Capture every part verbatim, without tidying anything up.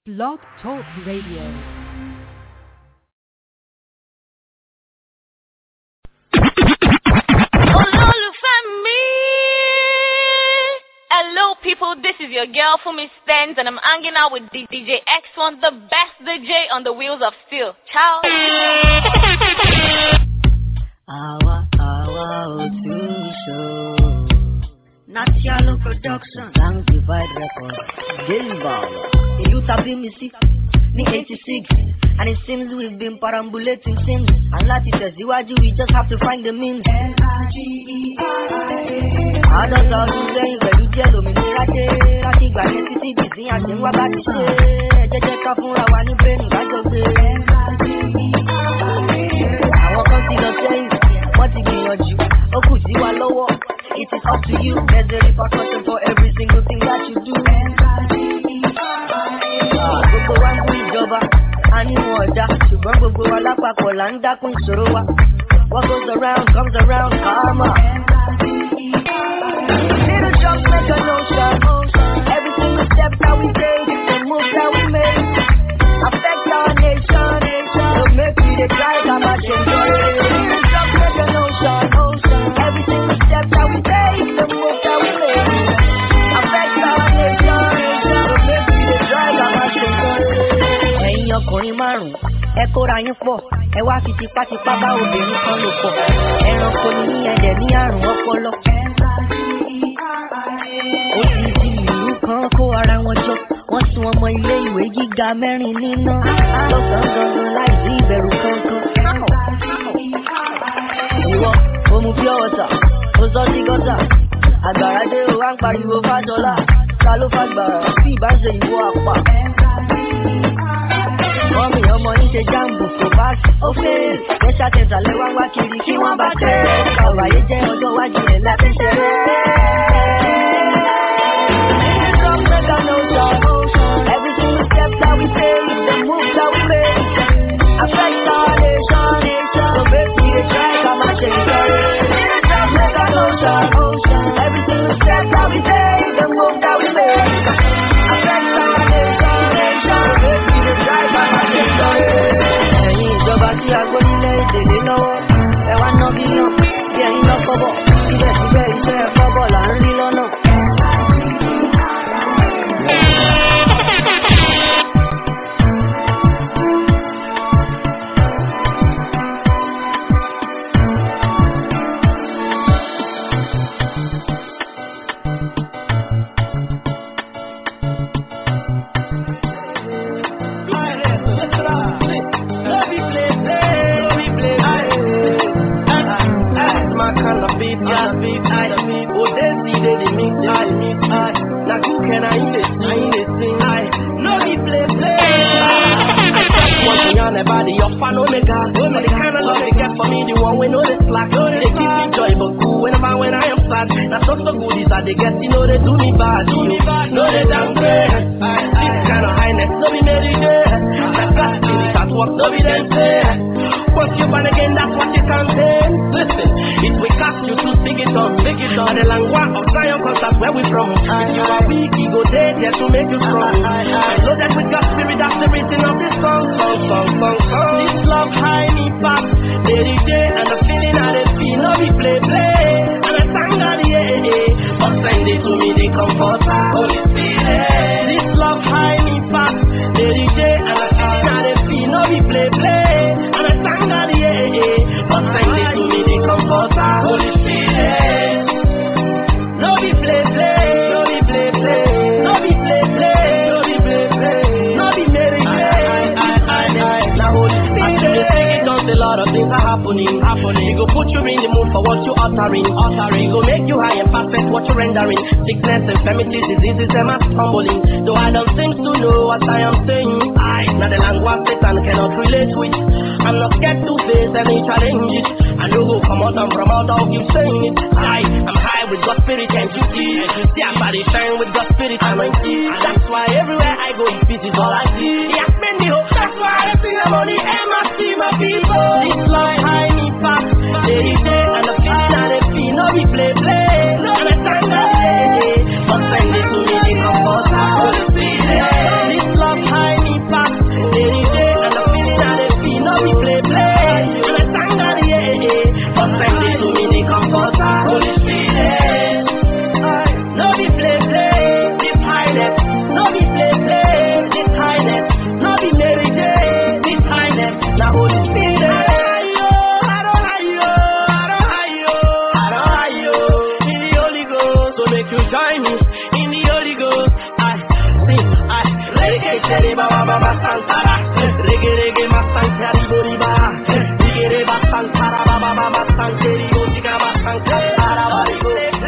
Blog Talk Radio. Hello people, this is your girl Fumi Stens and I'm hanging out with D J X one, the best D J on the wheels of steel. Ciao. Awa, awa, Otu Show. Natialo Production, Sanctified Record, Gilbala. Ilu tabi mi si, ni eighty-six. And it seems we've been perambulating since. And like it says, we just have to find the means. N I G E R I A. Others are saying, very jello, me rate. Rati gba necessity, busy, and then what about to say? Jeje ka funra wa ni brain, gajo se. N I G E R I A. Àwọn kan ti lọ sẹ́yìn, wọ́n ti gbìyànjú, ó kù sí wa lọ́wọ́. It is up to you, there's a repercussion for every single thing that you do. N I G E R I A. Gbogbo wa ń bú ìjọba. Ani ọ̀dà ṣùgbọ́n gbogbo wa lápapọ̀ là ń dákún ìṣòro wa. What goes around comes around karma. Little drops make an ocean. Every single step that we take, the move that we make, affect our nation. So make we the drive and march enjoy it. Little drops make an ocean. Every single step that we take, the move that we make, affect our nation. So make we the drive and march enjoy it. Ọkùnrin márùn-ún ẹ kóra yín pọ̀ ẹ wá fi tipátipá bá obìnrin kan lò pọ̀ ẹranko ní ní ẹ̀dẹ̀ ní àrùn ọpọlọ. Ó ti di ìlú kan kó ara wọn jọ wọ́n sún ọmọ ilé ìwé gíga mẹ́rin níná lọ́sàn-án gangan láì sí ìbẹ̀rù kankan. Ìwọ ó mu pure water ó sọ sí gọ́tà àgbàrá dé o wá ń pariwo fájọlá ta ló fàgbàrá bí ìbá ṣe ìwọ àpá. Mọ́mí ọmọ yín ṣe jáàmù kò bá ó fẹ́ ẹ ṣàtẹ̀sálẹ̀ wá wá kiri kí wọ́n bá tẹ̀ ẹ́ ọ̀bàyé jẹ́ ọjọ́ iwájú ẹ̀ láti ṣeré. Every single step that we take, the move that we make, affect our nation, so make we dey try come and change it. Every single step that we take, the move that we make, affect our nation, so make we dey try come and change it. Ẹ̀yin ìjọba tí a gbọ́ nílẹ̀ èdè lé lọ́wọ́, ẹ wá ná bílíọ̀n bí ẹ̀yin lọ kọ́bọ̀, síbẹ̀síbẹ̀ iṣẹ́ ẹ̀kọ́ bọ̀ là ń rí lọ́nà. They get, you know they do me bad, do me bad, no they downgrade. This kind of highness, no be made in there. That class spirit at work, no be them say. Once you born again, that's what you can say. Listen, it will cost you to speak it on, speak it on. The language of Zion, cause that's where we from. If you are weak, he go there, there to make you strong. I know that with God's spirit, that's the reason of this song, song, song, song, song. This love high me pop, day day, and the feeling I they feel, no be play, play. And I sang out the yeah, yeah. Send it to me, the comforter, Holy Spirit. This love high me past, day day, and I feel how they feel, no be play play. And I sang out the yeah, yeah. But send it to me, the comforter, Holy Spirit. No be play play, no be play play, no be play play, no be play play, no be Mary Jane. Now Holy Spirit, a lot of things are happening, happening. He go put you in the mood for what you uttering, uttering. He go make you high and perfect what you're rendering. Sickness, infirmities, diseases, them are stumbling. Though I don't seem to know what I am saying. I, now the language Satan cannot relate with. I'm not scared to face any challenge it. I know go come out and from out of you saying it. I, I'm high with God's spirit and you see. See our body shine with God's spirit and I see. That's why everywhere I go, peace is all I see. He has made me hope. That's why I sing I'm on the M I C my people. This love high me past, day day, and the feeling and the feel, no be play play, no be time that day day, but send it to me, the comforter, Holy Spirit. This love high Tere Baba Baba Sankara, Rege Rege Masankari Boriba, Rege Basankara Baba Baba Sankari Otika Basankara Barigo.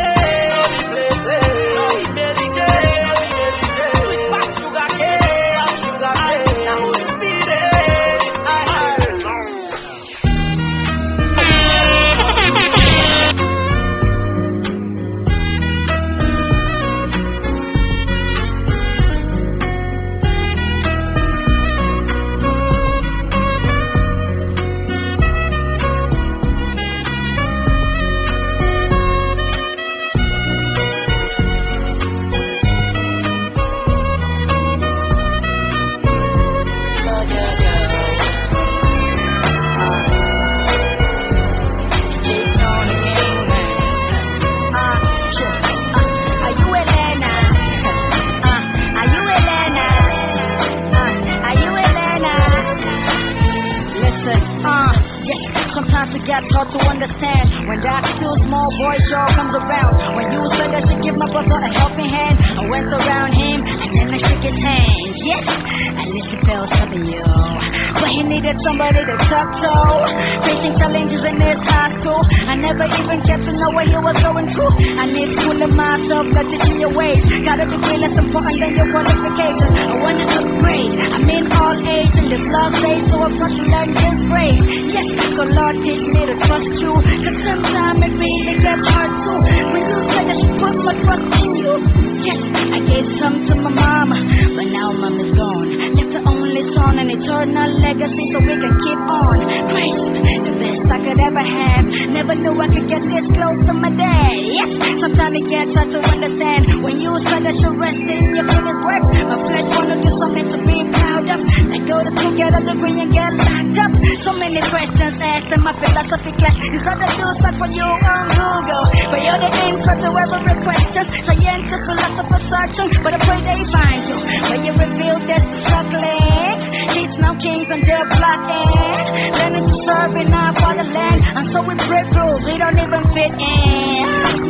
Got taught to understand when that still small boy show comes around. When you said I should give my brother a helping hand, I went around him and then I shook his hand. Yes, at least he felt something, yo. But he needed somebody to talk to. Facing challenges in his high school, I never even get to know what he was going through. I need schooling myself, not teaching your ways. Gotta be feeling important than your qualifications. I wanna upgrade, I'm in all age in this love stage, so I've got to learn this grade. Yes, so Lord teach me to trust you, cause sometimes it really gets hard too. When you said I should put my trust in you. Yes, I gave some to my mama, but now mom is gone. Left the only son, an eternal legacy so we can keep on. Grace, the best I could ever have. Never knew I could get this close to my dad. Yes, sometimes it gets hard to understand. When you said I should rest in your finished work, my flesh wanna do something to be proud of. Like go to school, get a degree and get locked up. So many questions asked in my philosophy class. These other dudes stuck for you on Google, but you're the answer to every question. Scientists, philosophers searching, but I pray they find you. When you reveal that the chocolate, kids now kings and their blockhead, learning to serve in our fatherland, and so we break rules we don't even fit in.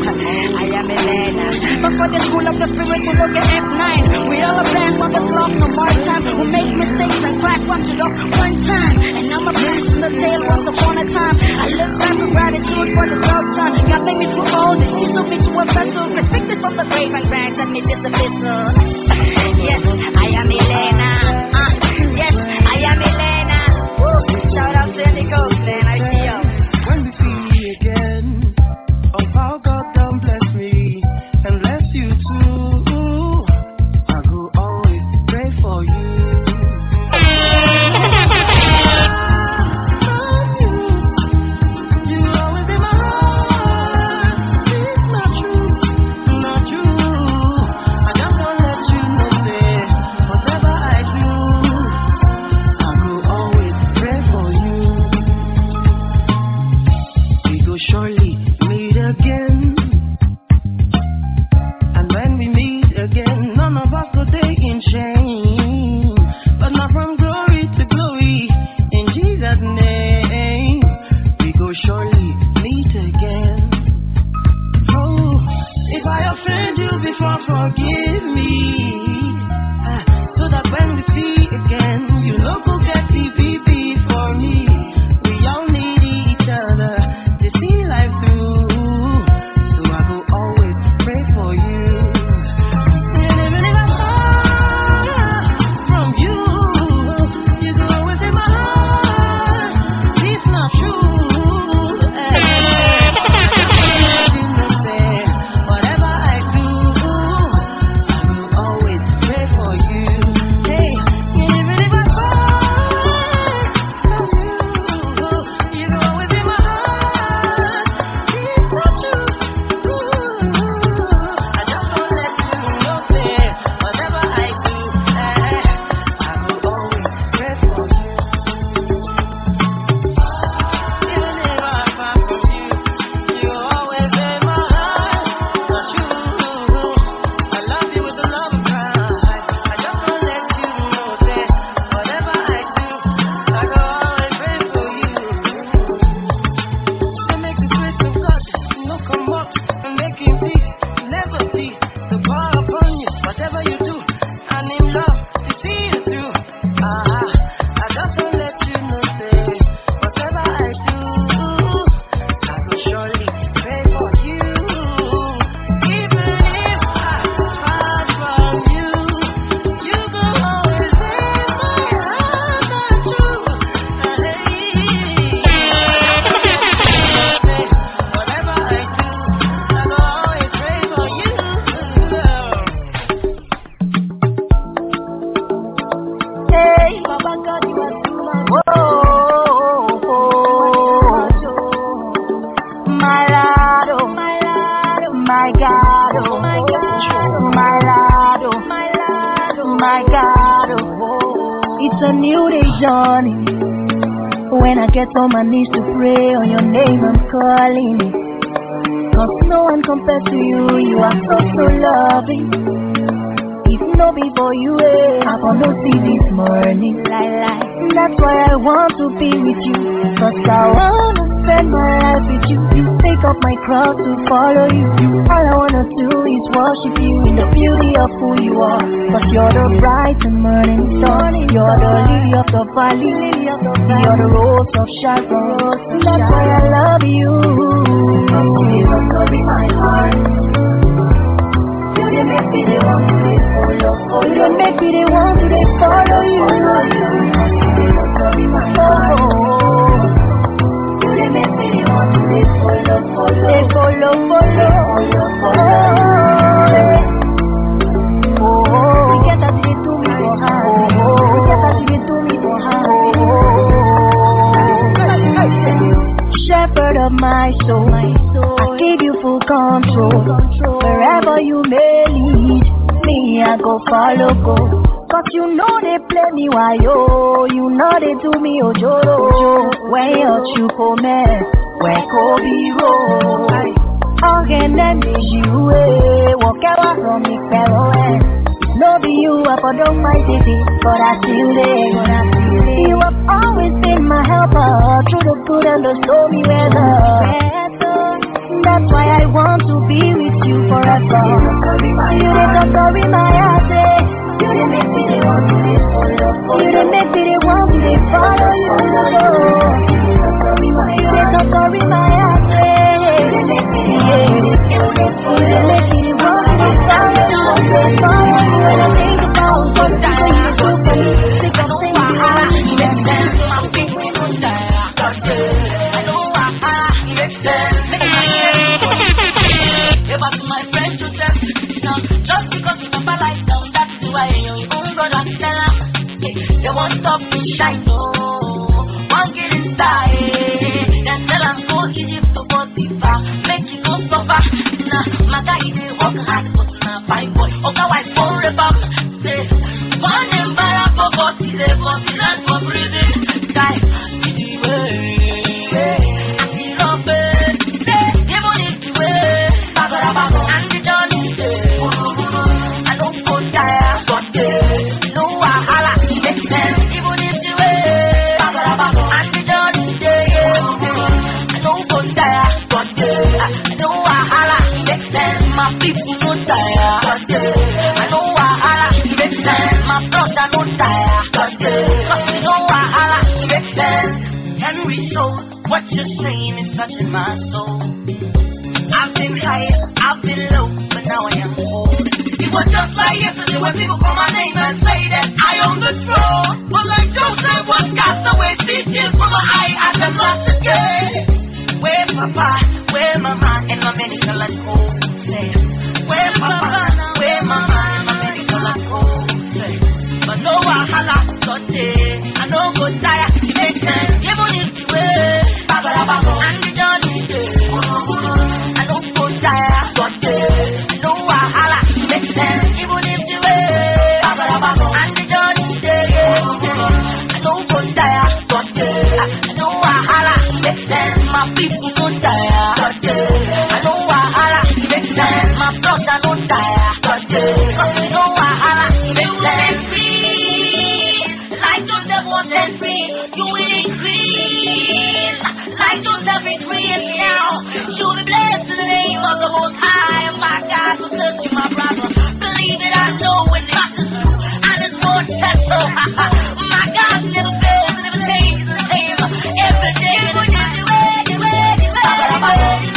I am Elena, but for the school of the spirit we look at F nine. We all are plans on the clock, no more time. We make mistakes and crack once it up one time, and now my past in the tale once upon a time. I look back with gratitude for the tough time. God made me through all this, He took me to a vessel, respected from the grave and grand, sent me this epistle. Yes, I am Elena. Uh, yes, I am Elena. Woo. Shout out to Andy Copeland, I see you. When we see again, of how God done bless me and bless you too, I go always pray for you. You always in my heart. It's not true, not true. I just want to let you know that whatever I do, I go always pray for you. We go surely meet again, and when we meet again, none of us will stay in shame, but not from glory to glory. In Jesus' name, we go surely meet again. Oh, if I offend you before, forgive me, ah, so that when we see again, you know go get T V B for me. We all need each other to see life through, so I go always pray for you. And even if I'm far from you, you go always in my heart. It's not true. Eh, whatever I do, I will always pray for you. Hey, Baba God, you are too much. Oh, oh, oh, my Lord, oh, my Lord, oh, my God, oh, my God, oh, my Lord, oh, my Lord, oh, my God, oh. It's a new day journey. When I get on my knees to pray on your name, I'm calling it. Cause no one compares to you, you are so, so loving. If no before you, eh, I will not see this morning. Lie, lie. That's why I want to be with you. Cause I want to spend my life with you. You take up my cross to follow you. All I want to do is worship you in the beauty of who you are. Cause you're the bright and morning star. You're the lily of the valley. You're the rose of Sharon. That's why I love you. Jesus, be my heart. You didn't make me the one to follow. You didn't make me the one to follow you. Oh, you didn't make me the one to follow, follow, follow, follow, follow. Oh, we get that you do me for her. We get that you do me for her. Shepherd of my soul, I give you full control. Wherever you may lead me, I go follow, go. Cause you know they play me why yo, you know they do me ojoro. When you're chuko me, where Kobe roll. Again them is you, walk out from me, pero no be you up or don't mind it, but I feel it. You have always been my helper through the good and the stormy weather. That's why I want to be with you forever. You didn't carry my heart. You didn't make me the one to follow. You didn't make me the one to follow you. You didn't carry my heart. You didn't make me the one to follow you. When I think about what you do for me, think of things you want to make sense. My people don't die. I know I make sense. About my friends to them, no, just because you never like them, that's why your own brother tell them. They won't stop to shine, no, won't get inside. Then tell them go easy to go deeper, make you go suffer. Nah, my guy they work hard, but nah, fine boy, okay, why forever? Say, one and para for forty, they for the land for breathing. Die, easy way, I feel love it. Say, even if you way. And the journey, I don't go tired, but no wahala, makes sense, even if you wait. And the journey, I don't go tired, but no wahala, makes sense, my people no tired, I know wahala, makes sense, my brother no tired, cause no wahala, makes sense. Henry Soul, what you're saying is touching my soul. I've been high, I've been low, but now I am old. It was just like yesterday when people call my name and say that I own the throne. But like Joseph was cast away, see tears from my eye as I'm lost again. Where Papa, where Mama, and my medical and home say. Where Papa, where Mama, and my medical and home say. But no wahala, Sunday, I know go tired, make sense, even if you wait. And the journey, I don't go tired, but no wahala, make sense, even if you wait. And the journey, I don't go tired, but no wahala, make sense, my people don't tired. I know wahala, make sense, my brother don't tired. Cause no wahala, make sense. Like Joseph was set free, you will increase. Like Joseph is free now, you will be blessed in the name of the Most High. My God will touch you, my brother. Believe it, I know when it passes through, and it's more tested. My God never fails, never changes the same. Every day, when you're ready, ready, ready,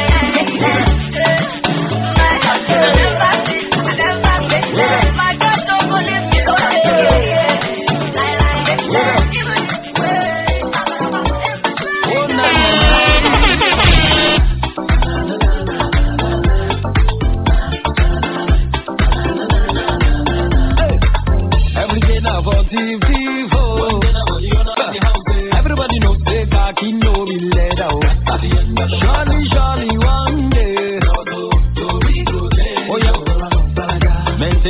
my God.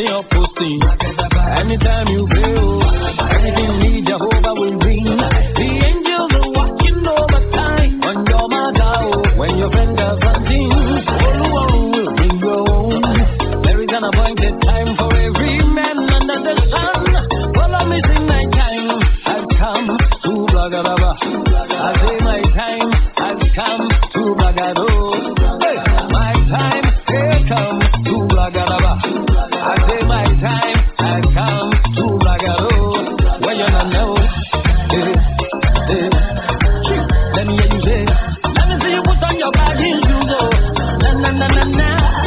in your posting. Anytime you feel, anything you need, Jehovah will bring. The angels are watching over time. When you're my God, when your friend does something, Oluwa will bring your own. There is an appointed time for every man under the sun. Follow me, sing my time has come to Blagadaba. I say my time has come to Blagado. Hey, my time has come to Blagadaba. I say my time has come to Blagado. When you not know, hey, hey, let me hear you say, let me see you put on your bag and you go. Na na na na na.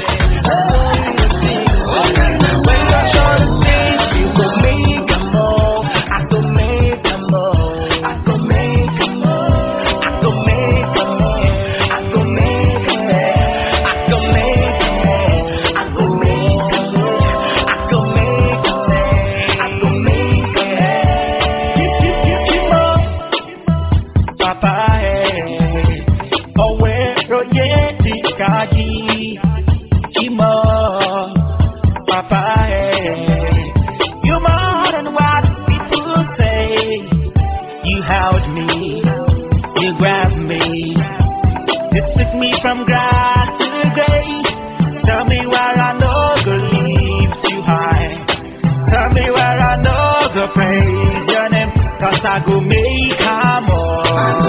When you're sure to see, you go make a move. I go make a move. I go make a move. I go make a move. I go make a move. I go make a move. I go make a move. I go make a move. I go make a move. Keep, keep, keep, keep up. Papa, hey. Oh, where, oh, yeah, Tikaki. Keep up. Papa, hey. You're more than what people say. You held me, you grabbed me, you took me from grass to grace. Tell me where I know go leave you high. Tell me where I know go praise your name. Cause I go make a more.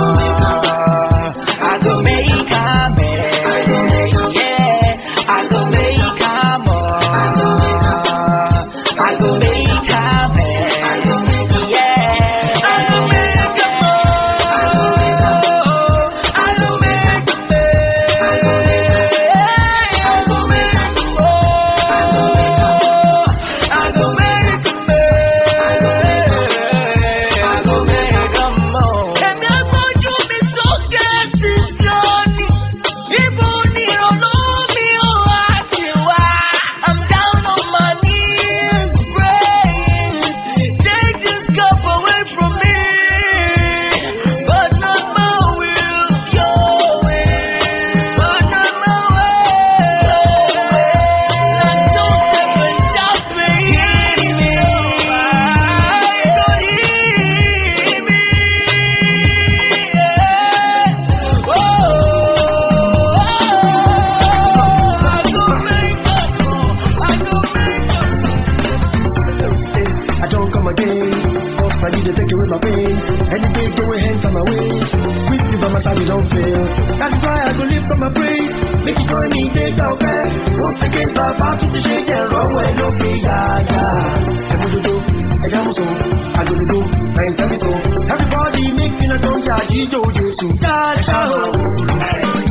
I go make a more. Yeah, I go make a more. I go make a man. Yeah, I go make a more. I go make a man. I go make a more. I go make a man. I go make a more. And that's why you be so scared this journey. Even you don't know me or ask you why. I'm down on my knees praying. Take this cup away from me, but not my will, your way. But not my way. And don't ever stop praying me. Don't hear me. Oh, I go make up. I go make up. I don't come again. I need to take away my pain. Anything going hands on my way. With you by my side, you don't fail. That's why I go lift up my praise. Make you join me, take out back. Once again, Baba, to the shake and roll when no pay, yeah, yeah. I go to do, I go to do, I go to do, I ain't tell me so. Everybody making a don't charge you, do you, so that's how.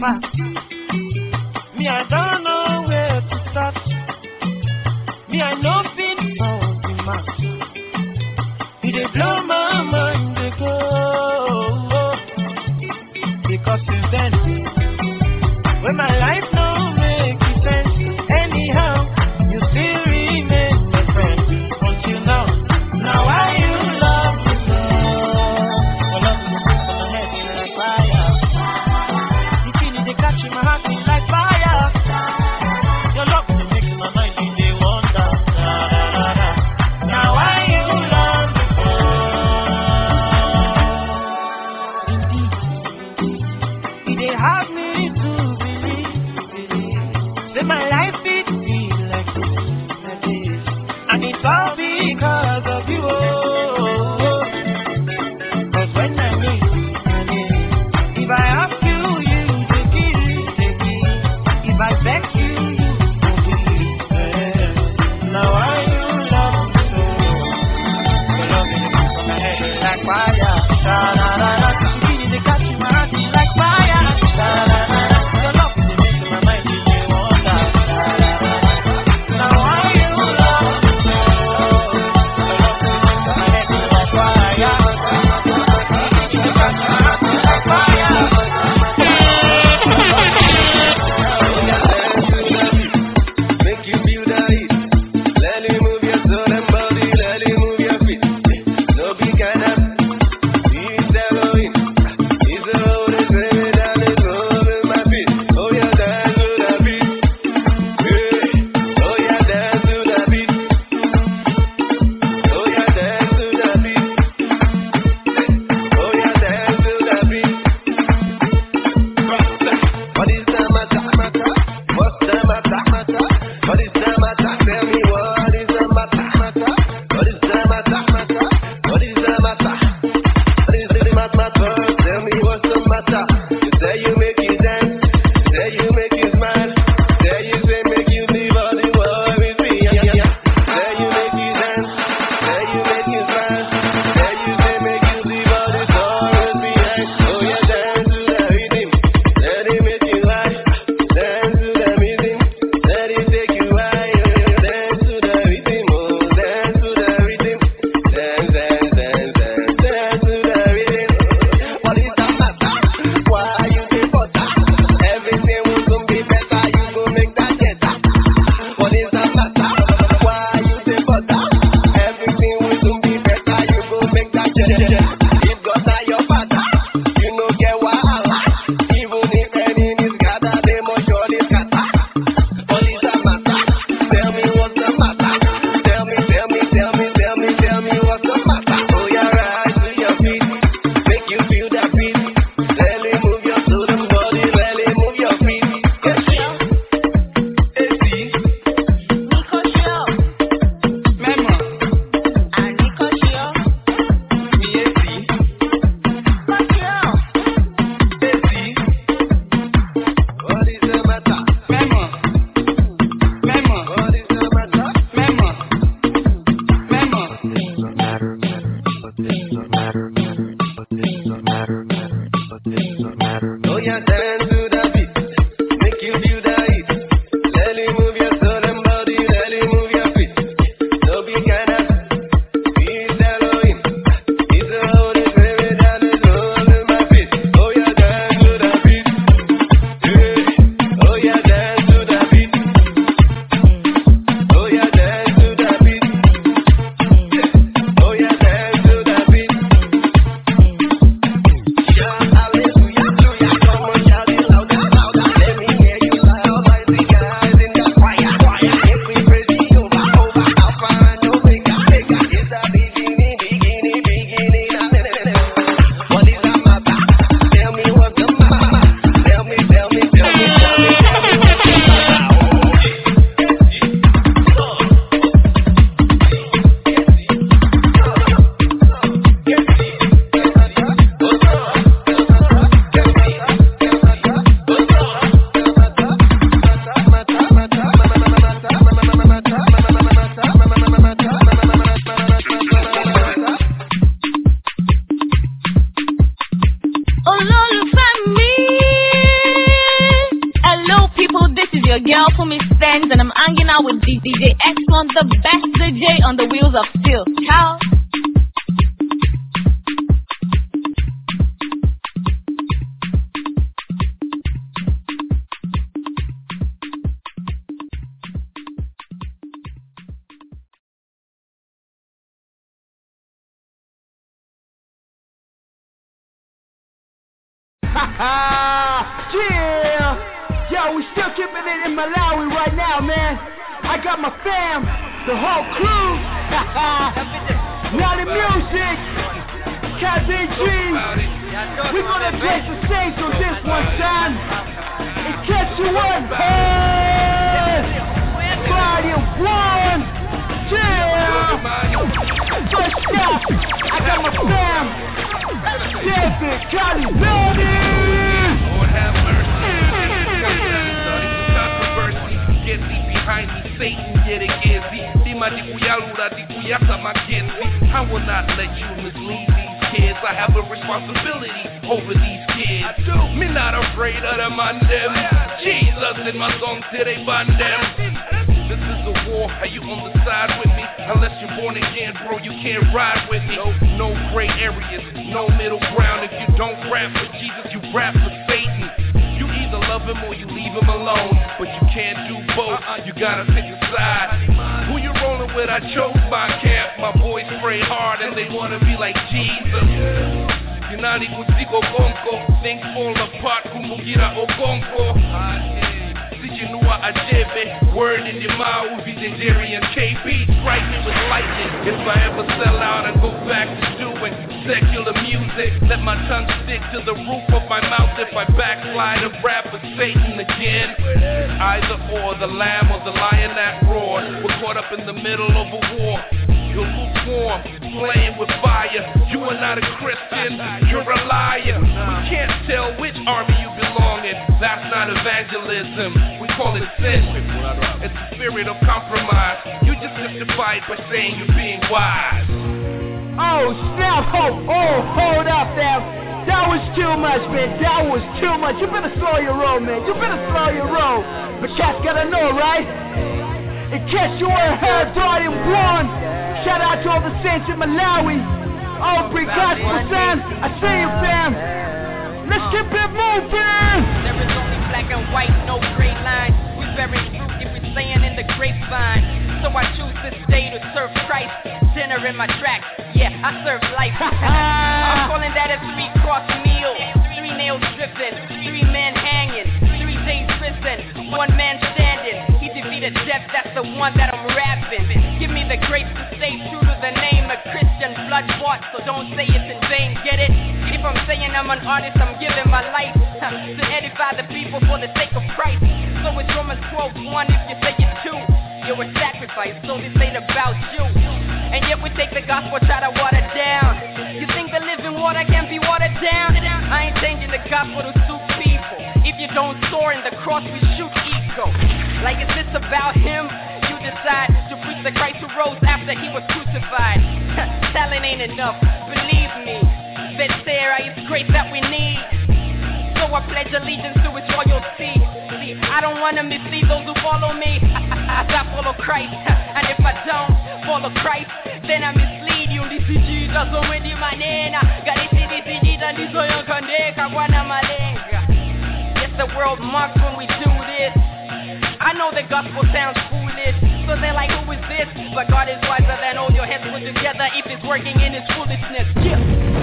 far. Me, I don't know where to start. Me, I know fit for the man. It dey blow my mind, they go. Because since then, when my life no make sense, anyhow, you still remain my friend. Until now, now why you love me so? Well, love me so, my head is like fire. The feeling they catch in my heart is like fire. Your love they make my mind in the wonder. Da, da, da, da. Now why you love me so? Indeed, it dey have me to believe, believe that my life it feel like this, like this, and it's all because of you. Cause when I need, I need. If I ask you, you take it, take it. If I beg you, you obey. Yeah. Now why you love me so? Your love is on my head is like fire. Da da da da. The feeling they catch in my heart is like fire. Da da da da. Your love is making my mind is a wonder. Da da da da. Now why you love me so? Your love is on my head is like fire. The catch in my heart is like fire. Make you feel the heat. Let it move your soul and body. Let it move your feet. No big cannabis. It's Halloween. It's the Holy Spirit and it's moving my feet. Oh yeah, dance to the beat. Yeah. Oh yeah, dance to the beat. Oh yeah, dance to the beat. Oh yeah, dance to the beat. What is the matter, matter? What's the matter, matter? What is the matter? Tell me what is the matter, matter? What is the matter, matter? What is the matter? What is the matter, matter? Tell me what's the matter? You say you make you dance, you say you make you smile, say you say make you leave all the world with me, yeah, yeah, yeah. Say you make you dance, say you make you smile, say you say make you leave all the sorrows behind. Oh yeah, dance to the rhythm, let it make you high. Dance to the rhythm, let it take you high. Dance to the rhythm, oh, dance to the rhythm. Dance, dance, dance, dance, dance to the rhythm. What is the matter? Why you dey bother? Everything will soon be better, you go make that better. What is the matter? Why you dey bother? Everything will soon be better, you go make that better. If God are your father, you no get wahala. Even if enemies gather, they must surely scatter. What is the matter? Tell me what's the matter? Tell me, tell me, tell me, tell me, tell me what's the matter? Oh yeah, rise to your feet, make you feel that beat. Really move your soul and body, really move your feet. Yes, yes, Nico Show. Mema, And Nico Show. me esi, Nico Show. esi. What is the matter? Mema, Mema. What is the matter? Mema, Mema. Oh yeah, dance to the beat, make you feel the heat. Let it move your soul and body, let it move your feet. No big cannabis, it's Halloween. It's the Holy Spirit and it's moving my feet. Oh yeah, dance to the beat. Yeah. Oh yeah, dance to the beat. Oh yeah, dance to the beat. Yeah. Oh yeah, dance to the beat. Shout hallelujah, hallelujah, come on, shout it loud. your girl for me stands, and I'm hanging out with D J X one, the best D J on the wheels of steel. Ciao. Yeah, yo, we still keeping it in Malawi right now, man. I got my fam, the whole crew. Now the music, K B G. We gonna grace the stage on this one time. In case you want, hey, body one, yeah. First stop, I got my fam, David, Cali, baby. Lord have mercy. Controversy. Get thee behind me, Satan, get it gizzy. Dima di kuyalura di kuyasa magenzi. I will not let you mislead these kids. I have a responsibility over these kids. I do. Me not afraid of them and them. Jesus in my song till they ban them. This is a war, are you on the side with me? Unless you're born again, bro, you can't ride with me. No, no gray areas, no middle ground. If you don't rap for Jesus, you rap for Satan. You either love him or you leave him alone. But you can't do both, you gotta pick a side. Who you rolling with? I chose my camp. My boys pray hard and they wanna be like Jesus. Yunali Kutiko Gonko, things fall apart, Kumugira Ogonko. Sijinua Ajebe, word in your mouth, Nigerian K B, strike me with lightning. If I ever sell out and go back to doing secular music, let my tongue stick to the roof of my mouth. If I backslide and rap for Satan again, either or, the lamb or the lion that roared. We're caught up in the middle of a war. You're lukewarm, playing with fire. You are not a Christian, you're a liar. We can't tell which army you belong in. That's not evangelism, we call it sin. It's the spirit of compromise. You just justify it by saying you're being wise. Oh, snap, oh, oh, hold up there. That was too much, man, that was too much. You better slow your roll, man, you better slow your roll. But cats gotta know, right? In case you weren't heard, Dorian One. Shout out to all the saints in Malawi. Oh, bring gospel son. I see you, fam. Let's keep it moving. There is only black and white, no gray line. We very fruit if we're staying in the grapevine. So I choose to stay to serve Christ. Dinner in my track, yeah, I serve life. I'm calling that a three-course meal. Three nails dripping, three men hanging, three days prison, one man standing. He defeated death, that's the one that I'm rapping. Give me the grace to stay true to the name of Christian, blood bought, so don't say it's in vain, get it? If I'm saying I'm an artist, I'm giving my life to edify the people for the sake of Christ. So it's Romans twelve one, if you say it's two, you're a sacrifice, so this ain't about you. And yet we take the gospel, try to water down. You think the living water can be watered down? I ain't changing the gospel to suit people. If you don't soar in the cross, we shoot ego. Like is this about him? You decide to preach the Christ who rose after he was crucified. Talent ain't enough, believe me. That Sarah is grace that we need. So I pledge allegiance to his royalty. See, I don't wanna mislead those who follow me. I, I, I follow Christ, and if I don't follow Christ, then I mislead you. This is Jesus, so when you manena. Galiti, this is Jesus, this is Yonkandeka, Wana Malenga. Yes, the world mocks when we do this. I know the gospel sounds foolish, so they're like, who is this? But God is wiser than all your heads put together if it's working in his foolishness. Yeah.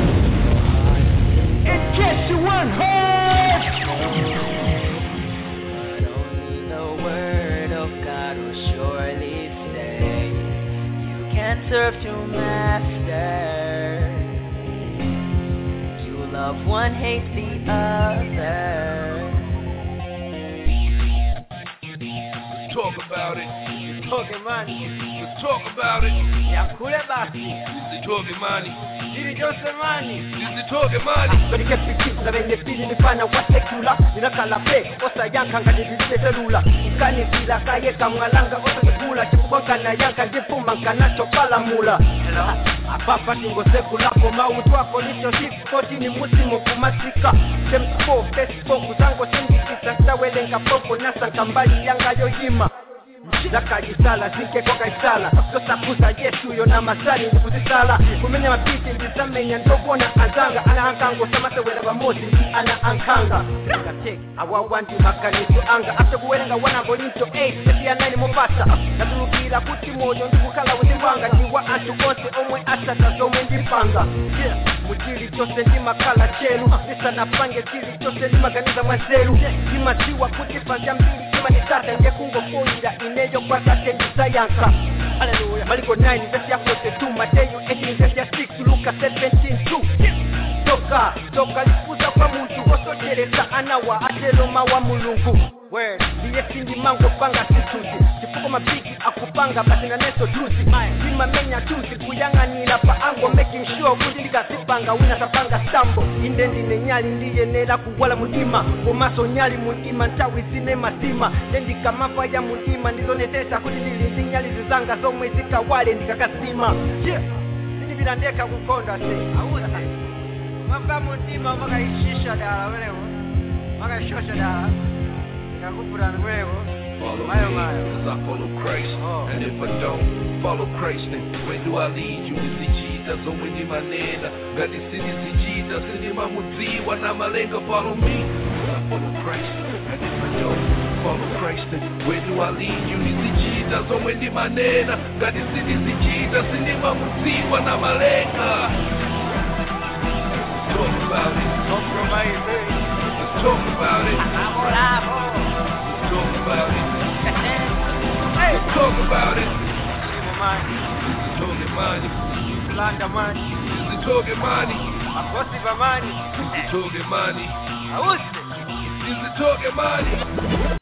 In case you weren't heard, but only the word of God will surely stay. You can't serve two masters. You love one, hate the other. Talk about it. Talking money. Let's talk about it. Ya kule basi. Sisi talking money. Sisi jose money. Sisi talking money. But it gets me na venye pili nifanya wa secular. Ninakala pe, osa yanka nga nidizile telula. Ikani sila kaye kamngalanga osa kikula. Chipubanka na yanka jipumbanka na chopala mula. Apapa tingo sekula koma utwako licho six forty ni musimu kumasika. James four, test four, kuzango sindi kisa welenga popo nasa kambali yanga yoyima zakayisala zinkeko kayisala tosakuza yesu yona masali ndikuzisala kumenya mapiti ndizamenya ndobona anzanga anahankango samasewera bamozi ana ankanga ngate awawandi makaniso anga after kuwerenga wana Korinto eight ya nine mopasa natulukira kuti moyo ndikukala wezimwanga ndiwa antu onse omwe asata zomwe ndipanga yeah. Mutili chose ndimakala chelu Nisa napange tili chose ndimaganiza mwanzelu Imatiwa kuti panzia mbili kima nisata Nge kungo foida ineyo kwa tate ndisayanka Hallelujah. Maliko nine verse ya forty-two Mateyu eighteen verse ya six Luka seventeen two Toka, toka lifuza kwa muntu Osochereza anawa ateloma wa mulungu Word, liye sindi mango panga sisuzi Chifuko mabiki akupanga batina neso juzi Sima menya chuzi kuyanga nila pa ango Making sure kujindika sipanga wina tapanga sambo Indendi nenyali ndiye nela kuwala mudima Kumaso nyali mudima ntawi zine mazima Ndendika mafa ya mudima Nizonetesa kujindili zinyali zizanga Zomwe zika wale ndikakasima Yeah, sindi bila ndeka kukonda se Awuza Mafa mudima maka ishisha dala welewo Maka shosha dala Follow me, cause I follow Christ. Oh. And if I don't follow Christ, then where do I lead you? Is Jesus or when you manena? Got the city is Jesus, and you mamuzi, when I'm a lenga, follow me. Cause I follow Christ. And if I don't follow Christ, then where do I lead you? Is Jesus or when you manena? Got the city is Jesus, and you mamuzi, when I'm a lenga. Talk about it. Talk about it. Let's talk about it. Talk about it. Hey, let's talk about it. Talking money. Landa money. This is talking money. Akosi ba money. This is talking money. Awusi. This is talking money.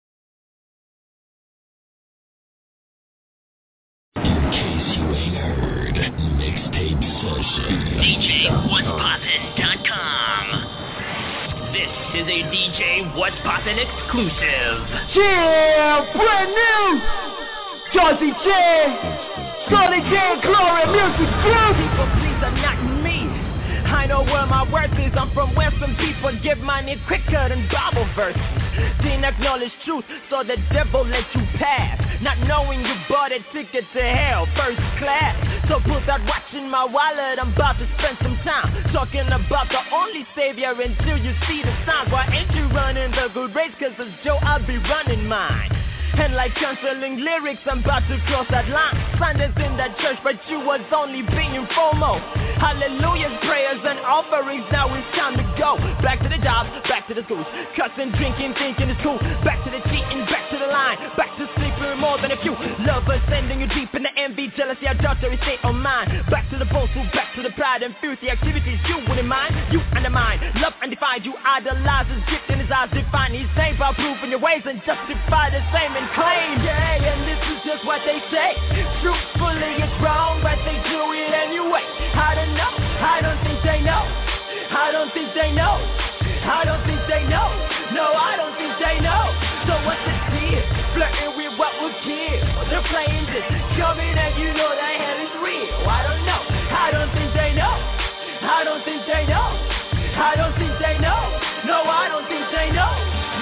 In case you ain't heard, mixtape session. D J what's poppin dot com. This is a D J What's Poppin' exclusive. Yeah, brand new. Jazzy J, Scully J, Glory Music Group. People please are not me. I know where my worth is. I'm from where some people give money quicker than Bible verses. Didn't acknowledge truth, so the devil let you pass. Not knowing you bought a ticket to hell, first class. So put that watch in my wallet, I'm about to spend some time talking about the only savior until you see the signs. Why ain't you running the good race? Cause as Joe, I'll be running mine. And like canceling lyrics, I'm about to cross that line. Sundays in that church, but you was only being FOMO. Hallelujahs, prayers, and offerings, now it's time to go. Back to the jobs, back to the schools. Cussing, drinking, thinking it's cool. Back to the cheating, back to the line. Back to sleeping more than a few. Lovers sending you deep in the envy, jealousy, adultery, state of mind. Back to the boastful, back to the pride and filthy activities you wouldn't mind. You undermine, love undefined, you idolize his gift in his eyes, define his name by proving your ways and justify the same and claim. Yeah, and this is just what they say. Truthfully, it's wrong, but they do it anyway. I don't know, I don't think they know. I don't think they know. I don't think they know. No, I don't think they know. So what's the deal? Flirting with what we'll give. They're playing this, coming and you know that hell is real. I don't know. I don't think they know. I don't think they know. I don't think they know. No, I don't think they know.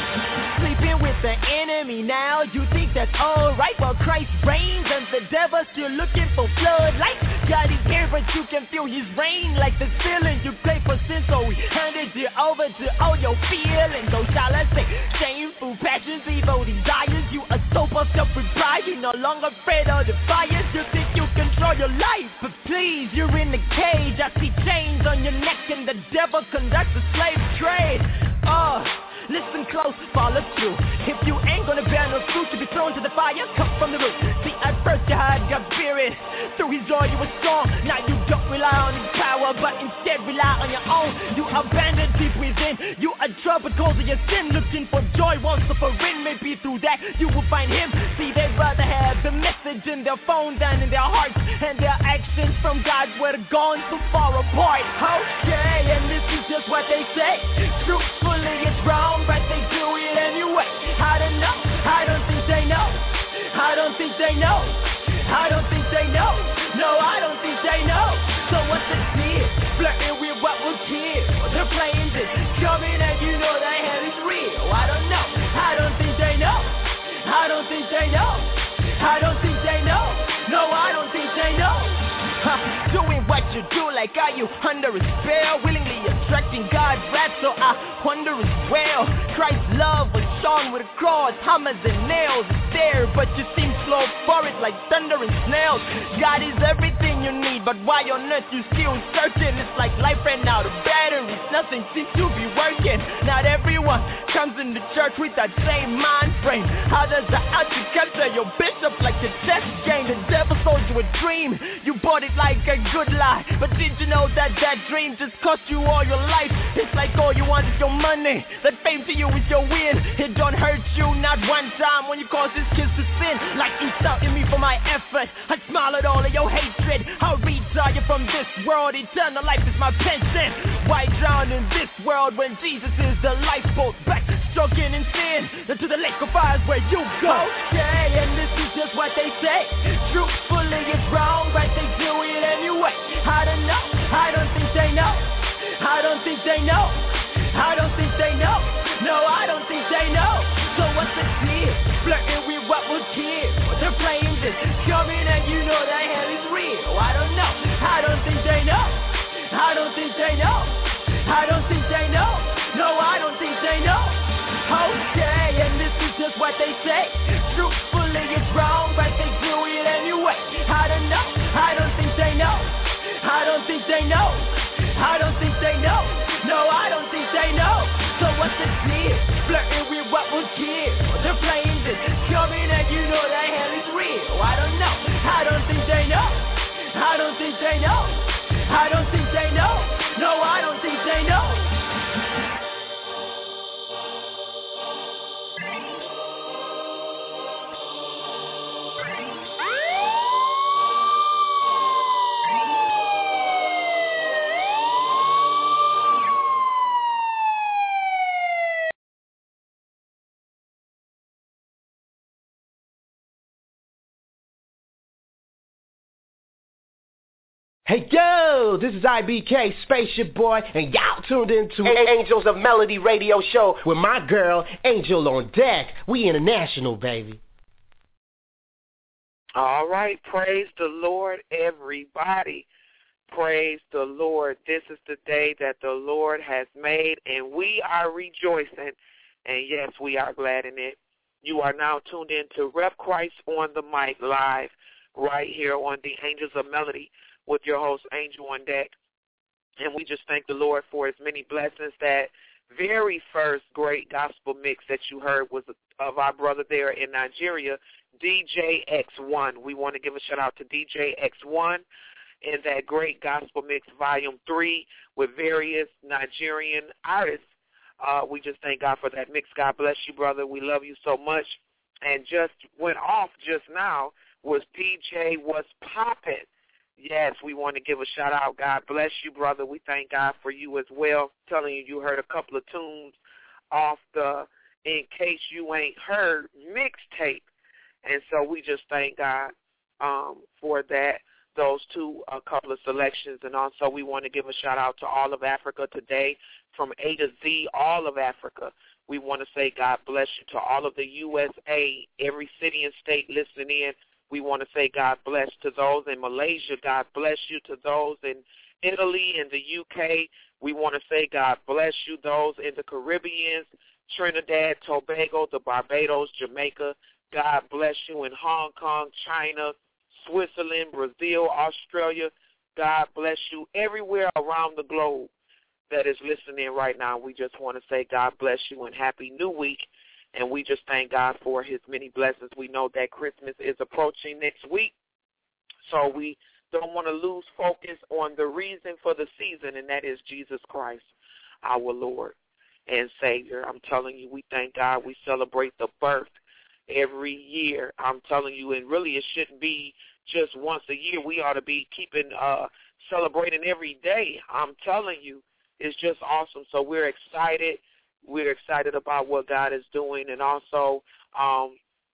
Sleeping with the enemy now, you think that's alright? Well, Christ reigns and the devil's still looking for floodlights. God is here, but you can feel his reign like the ceiling. You play for sin, so we handed you over to all your feelings. So shall I say, shameful passions, evil desires. You are so puffed up with pride, you're no longer afraid of the fires. You think you control your life, but please, you're in the cage. I see chains on your neck and the devil conducts a slave trade. Oh. Listen close, follow through. If you ain't gonna bear no fruit to be thrown to the fire, come from the root. See, at first you had your spirit. Through his joy you were strong. Now you don't rely on his power, but instead rely on your own. You abandoned deep within. You are troubled because of your sin. Looking for joy, won't suffering. Maybe through that you will find him. See, they'd rather have the message in their phone than in their hearts. And their actions from God were gone too far apart. Okay, and this is just what they say. Truthfully, it's wrong, but they do it anyway. I don't know, I don't think they know. I don't think they know. I don't think they know. No, I don't think they know. So what's the deal? Flirting with what we'll kill. They're playing this, coming and you know that hell is real. I don't know, you do? Like, are you under a spell? Willingly attracting God's wrath, so I wonder as well. Christ's love was shown with a cross, hammers and nails. It's there, but you seem slow for it like thunder and snails. God is everything you need, but why on earth you still searching? It's like life ran out of batteries, nothing seems to be working. Not everyone comes into church with that same mind frame. Others are out to capture your bishop like a chess game. The devil sold you a dream, you bought it like a good lie. But did you know that that dream just cost you all your life? It's like all you want is your money, that fame to you is your win. It don't hurt you not one time when you cause this kids to sin. Like insulting me for my effort, I smile at all of your hatred. How retire from this world, eternal life is my pension. Why drown in this world when Jesus is the lifeboat? Back stroking in sin, to the lake of fire is where you go. Okay, and this is just what they say. Truthfully it's wrong, but they do it anyway. I don't know, I don't think they know. I don't think they know. I don't think they know. No, I don't think they know. So what's the deal? Flirting with what was here. The flames is coming and you know that hell is real. I don't know. I don't think they know. I don't think they know. I don't think they know. No, I don't think they know. Okay, and this is just what they say. Truthfully it's wrong, but they do it anyway. I don't know. I don't think they know. I don't think they know. I don't think they know. No, I don't think they know. So what's the deal? Flirting with what was here. The flames is coming and you know that hell is real. I don't know. I don't think they know. I don't think they know. I don't think they know. No, I don't think they know. Hey yo, this is I B K, Spaceship Boy, and y'all tuned into Angels of Melody radio show with my girl, Angel on deck. We international, baby. All right, praise the Lord, everybody. Praise the Lord. This is the day that the Lord has made, and we are rejoicing. And yes, we are glad in it. You are now tuned in to Rep Christ on the Mic live right here on the Angels of Melody with your host, Angel on deck. And we just thank the Lord for his many blessings. That very first great gospel mix that you heard was of our brother there in Nigeria, D J X one. We want to give a shout-out to D J X one in that great gospel mix, Volume three, with various Nigerian artists. Uh, we just thank God for that mix. God bless you, brother. We love you so much. And just went off just now was D J What's Poppin'. Yes, we want to give a shout-out. God bless you, brother. We thank God for you as well. Telling you, you heard a couple of tunes off the In Case You Ain't Heard mixtape. And so we just thank God um, for that, those two a couple of selections. And also we want to give a shout-out to all of Africa today, from A to Z, all of Africa. We want to say God bless you to all of the U S A, every city and state listening in. We want to say God bless to those in Malaysia. God bless you to those in Italy and the U K. We want to say God bless you those in the Caribbean, Trinidad, Tobago, the Barbados, Jamaica. God bless you in Hong Kong, China, Switzerland, Brazil, Australia. God bless you everywhere around the globe that is listening right now. We just want to say God bless you and Happy New Week. And we just thank God for his many blessings. We know that Christmas is approaching next week, so we don't want to lose focus on the reason for the season, and that is Jesus Christ, our Lord and Savior. I'm telling you, we thank God. We celebrate the birth every year. I'm telling you, and really it shouldn't be just once a year. We ought to be keeping, uh, celebrating every day. I'm telling you, it's just awesome. So we're excited. We're excited about what God is doing, and also um,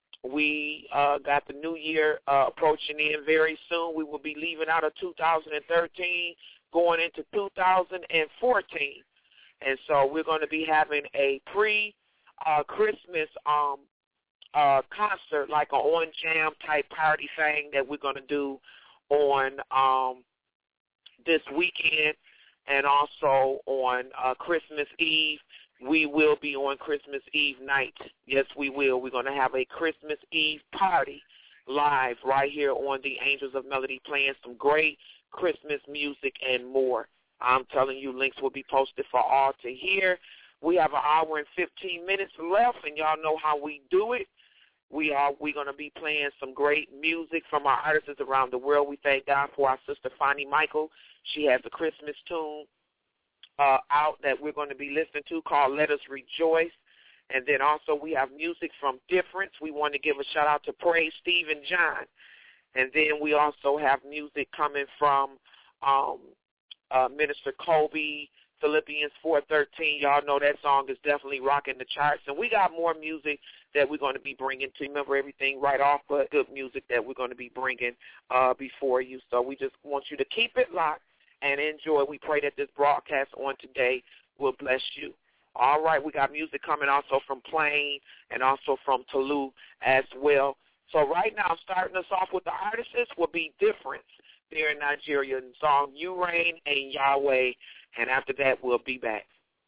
we uh, got the new year uh, approaching in very soon. We will be leaving out of two thousand thirteen, going into two thousand fourteen, and so we're going to be having a pre-Christmas uh, um, uh, concert, like an on-jam type party thing that we're going to do on um, this weekend and also on uh, Christmas Eve. We will be on Christmas Eve night. Yes, we will. We're going to have a Christmas Eve party live right here on the Angels of Melody, playing some great Christmas music and more. I'm telling you, links will be posted for all to hear. We have an hour and fifteen minutes left, and y'all know how we do it. We are we're going to be playing some great music from our artists around the world. We thank God for our sister Fonnie Michael. She has a Christmas tune uh, out that we're going to be listening to called Let Us Rejoice. And then also we have music from Difference. We want to give a shout-out to Praise Steve and John. And then we also have music coming from um, uh, Minister Kobe, Philippians four thirteen. Y'all know that song is definitely rocking the charts. And we got more music that we're going to be bringing to you. Remember, everything right off, but good music that we're going to be bringing uh, before you. So we just want you to keep it locked and enjoy. We pray that this broadcast on today will bless you. All right, we got music coming also from Plain and also from Toulouse as well. So right now, starting us off with the artists will be Difference there in Nigeria, the song You Reign and Yahweh, and after that, we'll be back.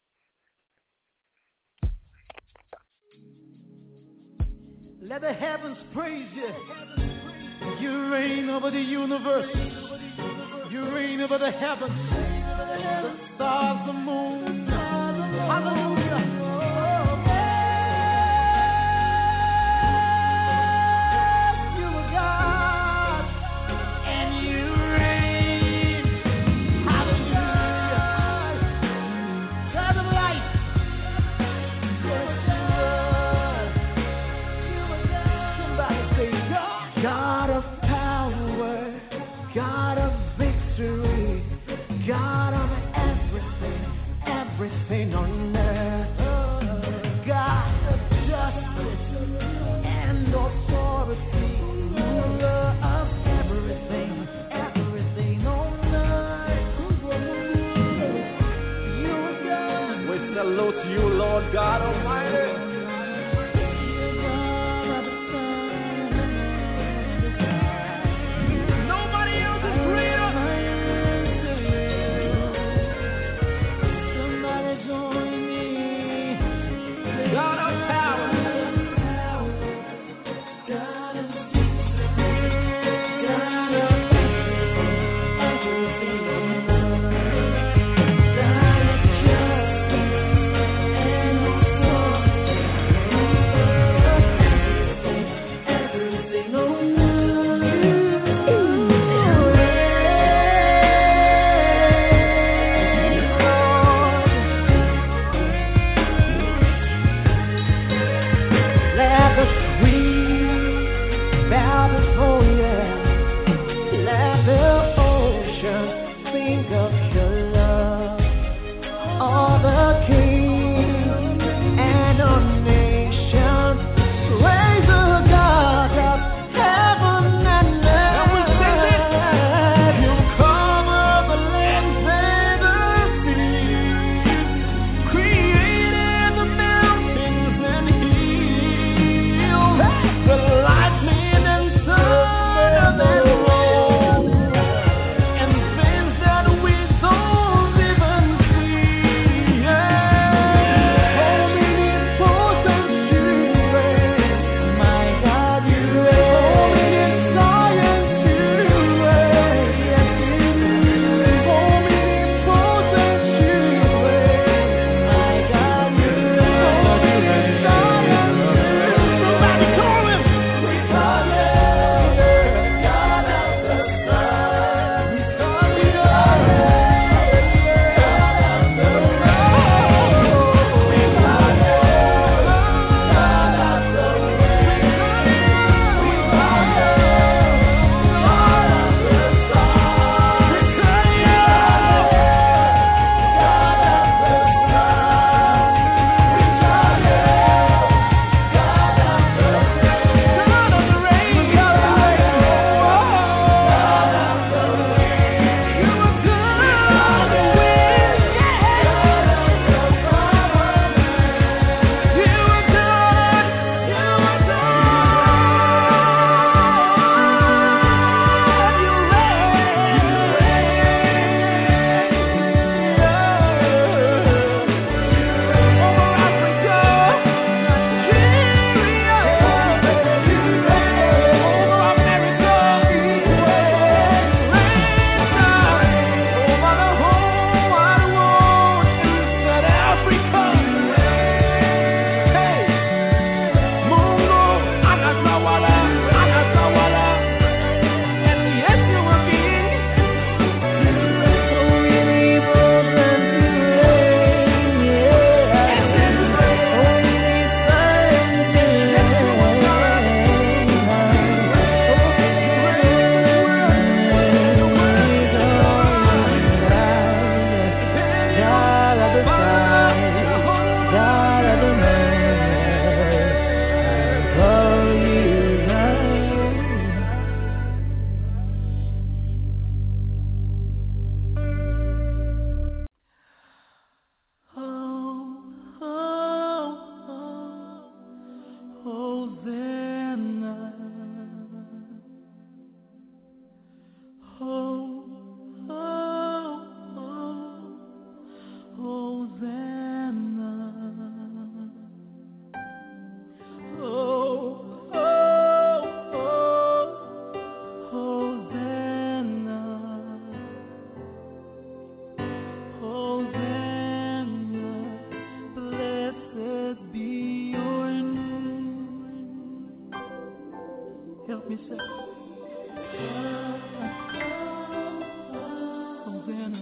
Let the heavens praise you. You reign over the universe. You reign over the heavens, the stars, the moon. Hallelujah. You are God, and you reign. Hallelujah. God of light. Somebody say, God. God of power, God of victory, God of everything, everything on earth, God of justice and authority, ruler of everything, everything on earth. You are God. We salute you, Lord God Almighty. God of me say, Hosanna.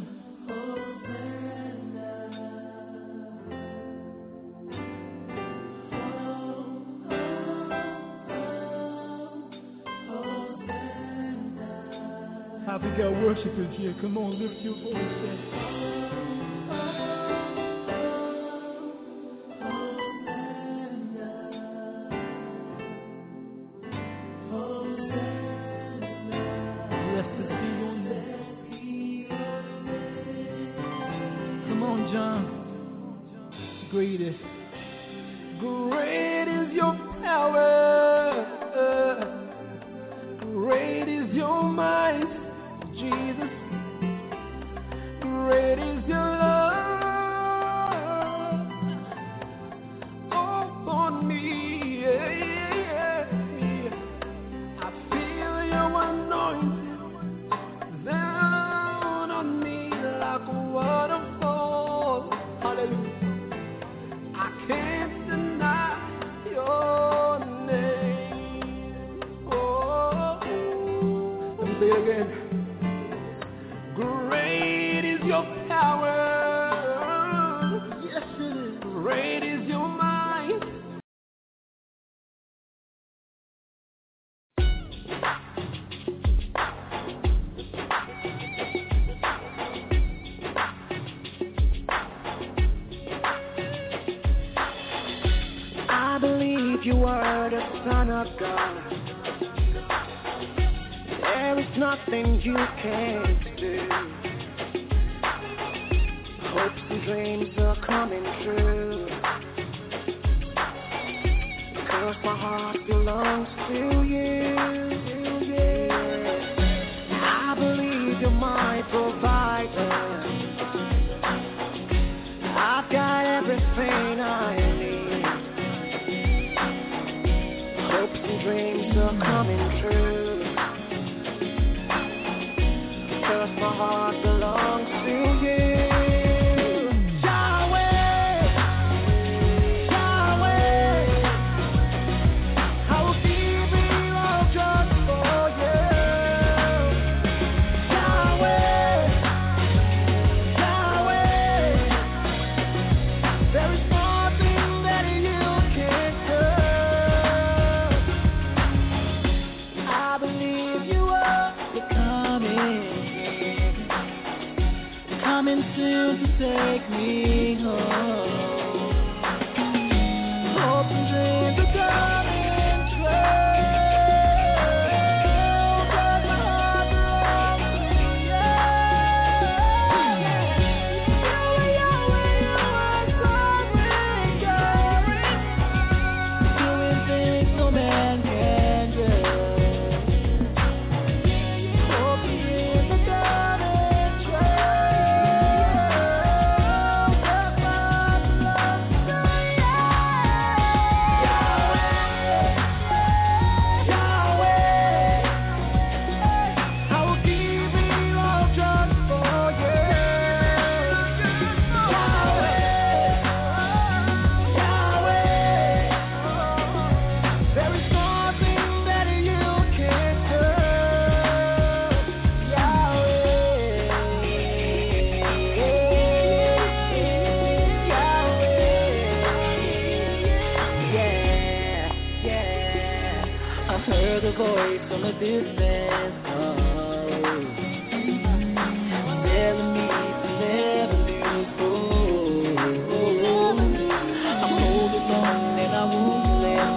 How we got worshipers here? Come on, lift your voice. Say, greatest. Great is your power. Great is your might, Jesus. Great is your love upon me. Yeah, yeah, yeah. I feel your anointing down on me like a waterfall. Hallelujah. Can't deny your name. Oh, let me say it again. Great is your power. Yes, it is. Great is your might. I believe you are the Son of God. There is nothing you can't do. Hopes and dreams are coming true. Because my heart belongs to you. Yeah. I believe you're my provider. I've got everything I need. Hopes and dreams are coming true. Cause my heart belongs to you. Yahweh, Yahweh, I will give you all just for you. Yahweh, Yahweh, there is nothing that you can't do. I believe you are coming, coming soon to take me home. Hope and dreams are coming true. Cause my heart belongs to you. Yahweh, Yahweh, you are sovereign God, doing things no man can do. The voice from a distance, oh, telling me to never lose hope. I'm holding on and I won't let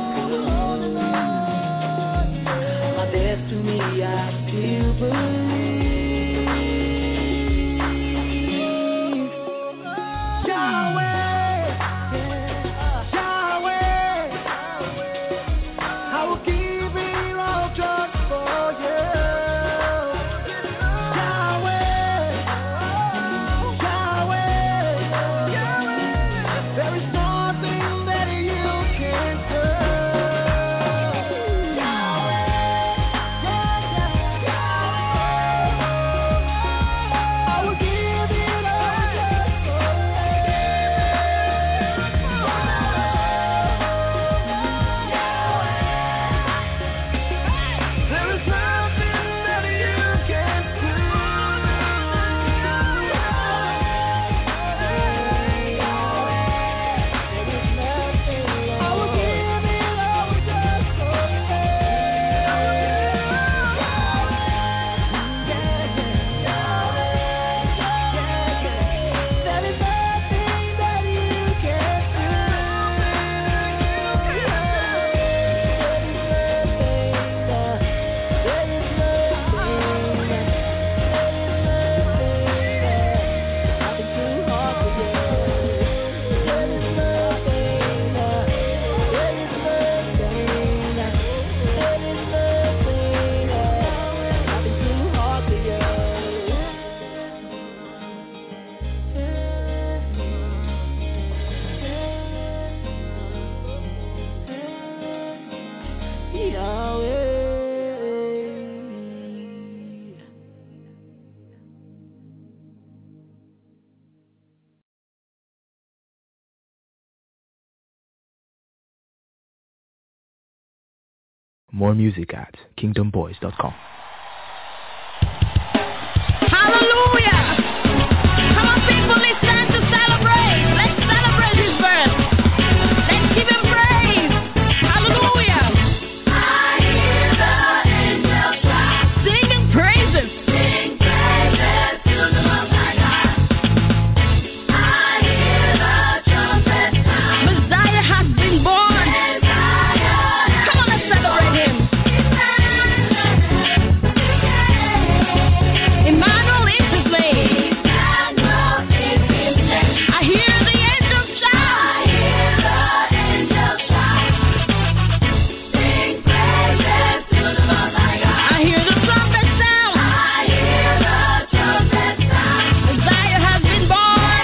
go. My destiny I still believe. Yahweh, Yahweh, I will give just for you. More music at kingdom boys dot com. Hallelujah! Come on, people, it's time to celebrate. Let's celebrate His birth. Let's give Him praise. Hallelujah! I hear the angels cry, singing praises. Sing praises to the Most High God. I hear the trumpet sound. Messiah has been born. Come on, let's celebrate Him. Emmanuel is His name. I hear the angels shout. Sing praises to the Most High God. I hear the trumpet sound. Messiah has been born.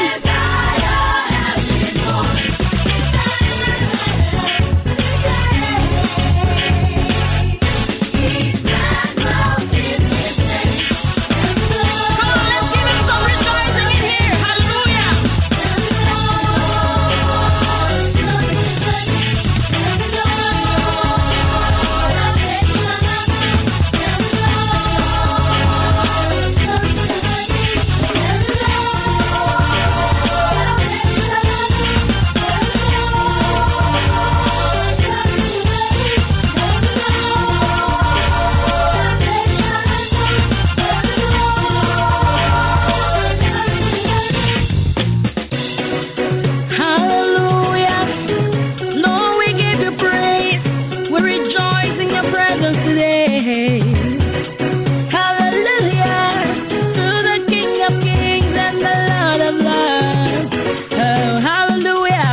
Hallelujah. Lord, we give you praise. We rejoice in your presence today. Hallelujah. To the King of Kings and the Lord of Lords. Oh, hallelujah.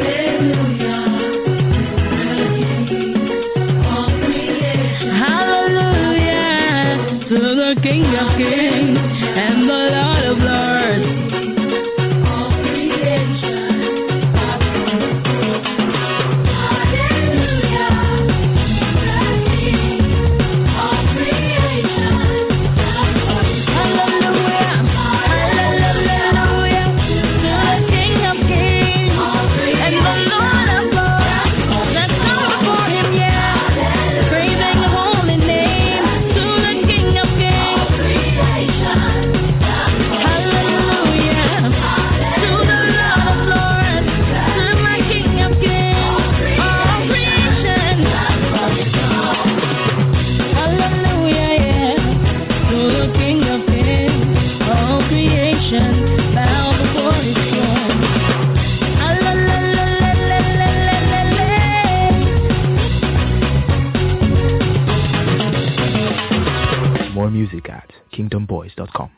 Hallelujah. To the King of Kings and the Lord of Lords. More music at kingdom boys dot com.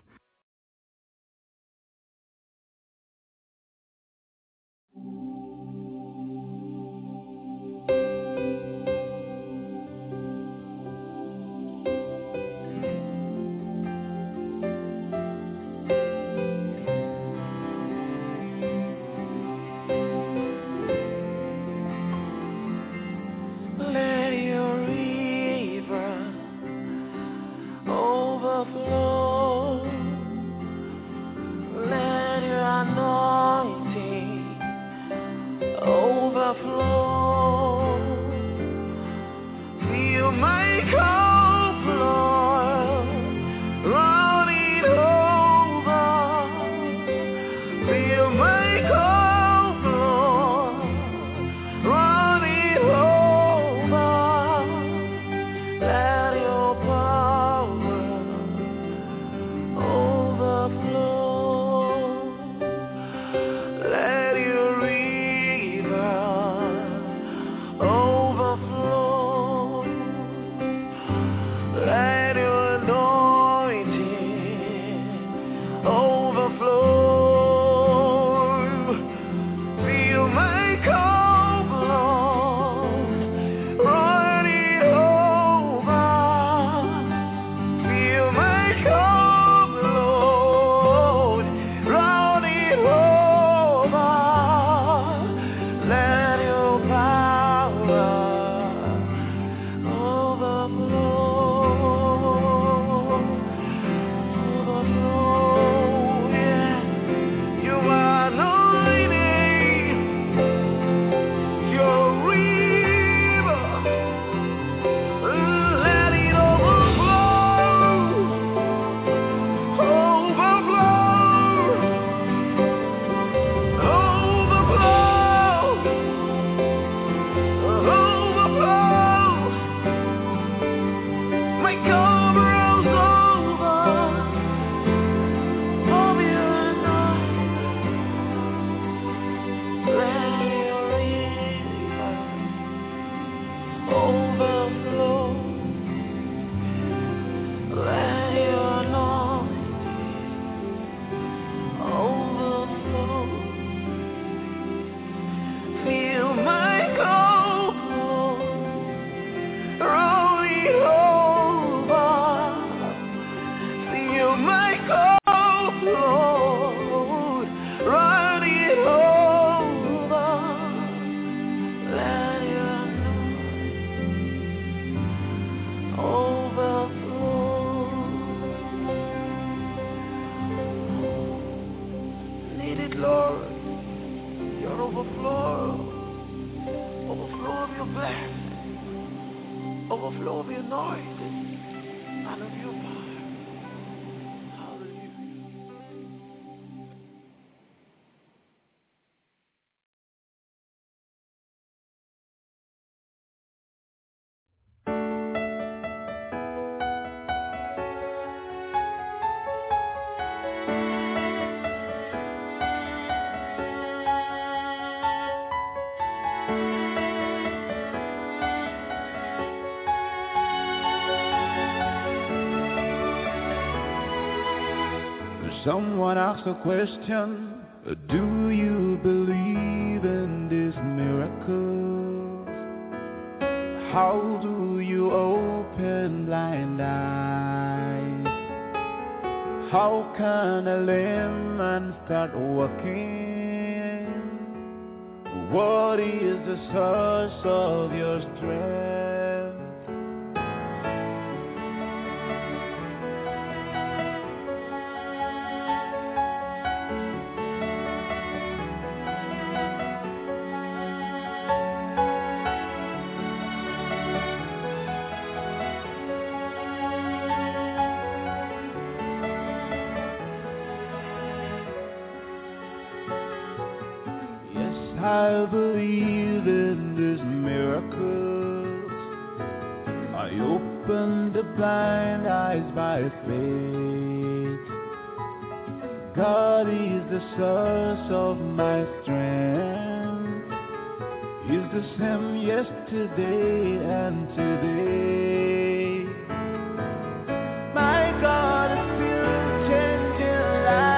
Let your river overflow. blessed. Overflow of the anointing and of your power. Hallelujah. Someone asked a question, do you believe in these miracles? How do you open blind eyes? How can a lame man start walking? What is the source of your strength? I believe in these miracles. I open the blind eyes by faith. God is the source of my strength. He's the same yesterday and today. My God is still changing lives.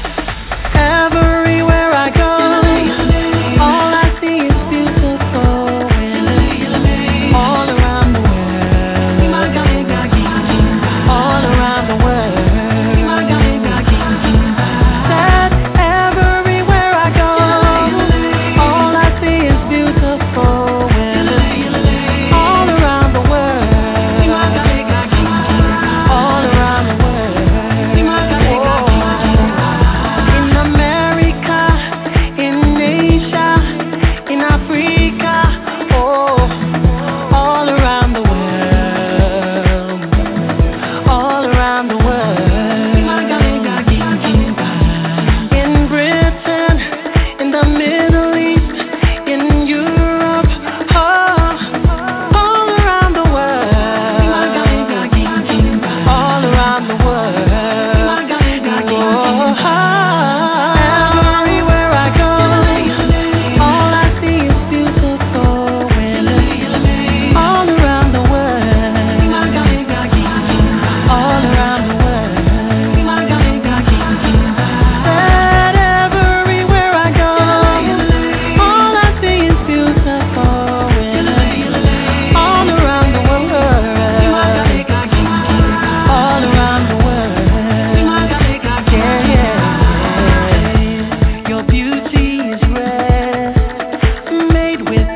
Everywhere I go, all I see is beautiful.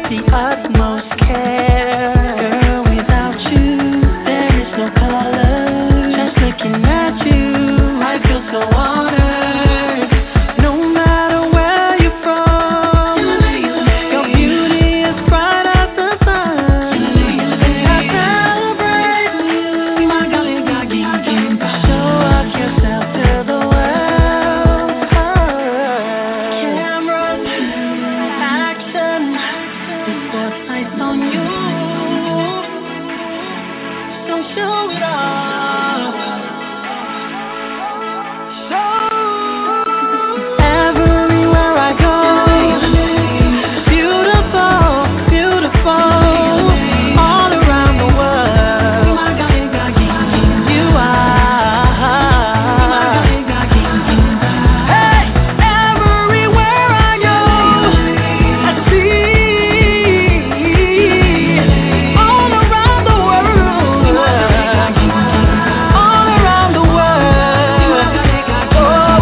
the utmost care. Girl, without you, there is no color. Just looking at you, I feel so honored. No matter where you're from, your beauty is bright as the sun. I celebrate you. Show off yourself to the world. Cameras, action, the spotlight's on you. So show it off. Everywhere I go, beautiful, beautiful, all around the world. You are. Hey, everywhere I go, I see all around the world, all around the world. Oh,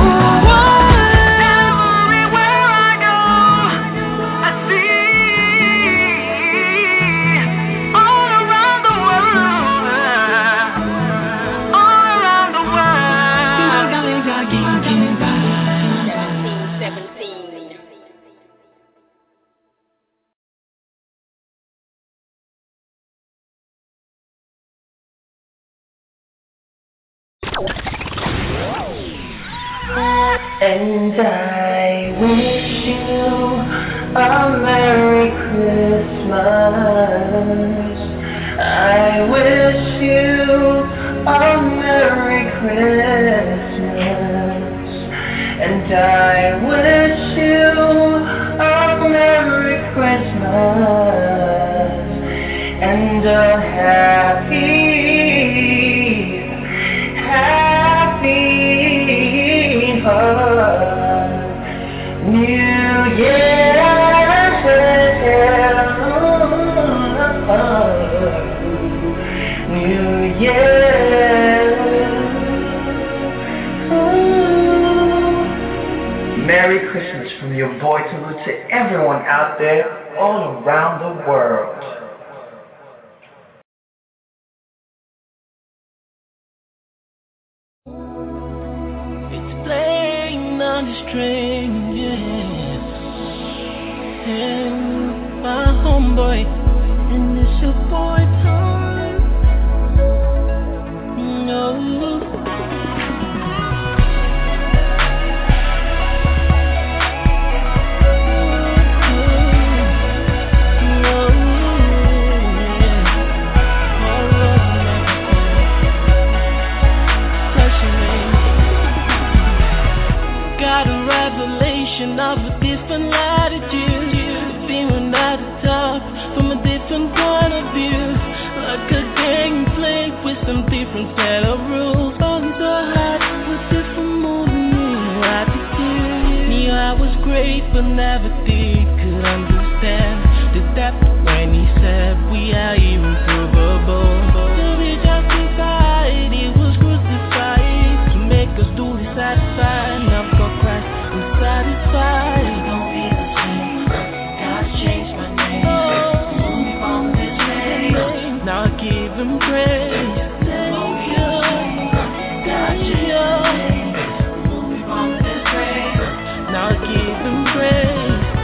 everywhere I go, I see all around the world, all around the And I wish you a Merry Christmas. I wish you a Merry Christmas. And I wish you a Merry Christmas. And a happy, happy New Year, New Year. Merry Christmas from your boy Taru to everyone out there all around the world. playing on the string, yeah. And my homeboy, and it's your boy Tom. No. Got a revelation of a different latitude, feeling at the top from a different point of view, like a game played with some different set of rules. On the heart with different mood and new attitude. Knew I was great but never did could understand the depth when he said we are heroes of a bowl. To be justified, he was crucified to make us duly satisfied. Now I've got Christ, I'm satisfied. Don't be the same. God changed my name. Move me from this place. Now I give him praise. Don't be the same. God changed my name. Move me from this place. Now I give him praise.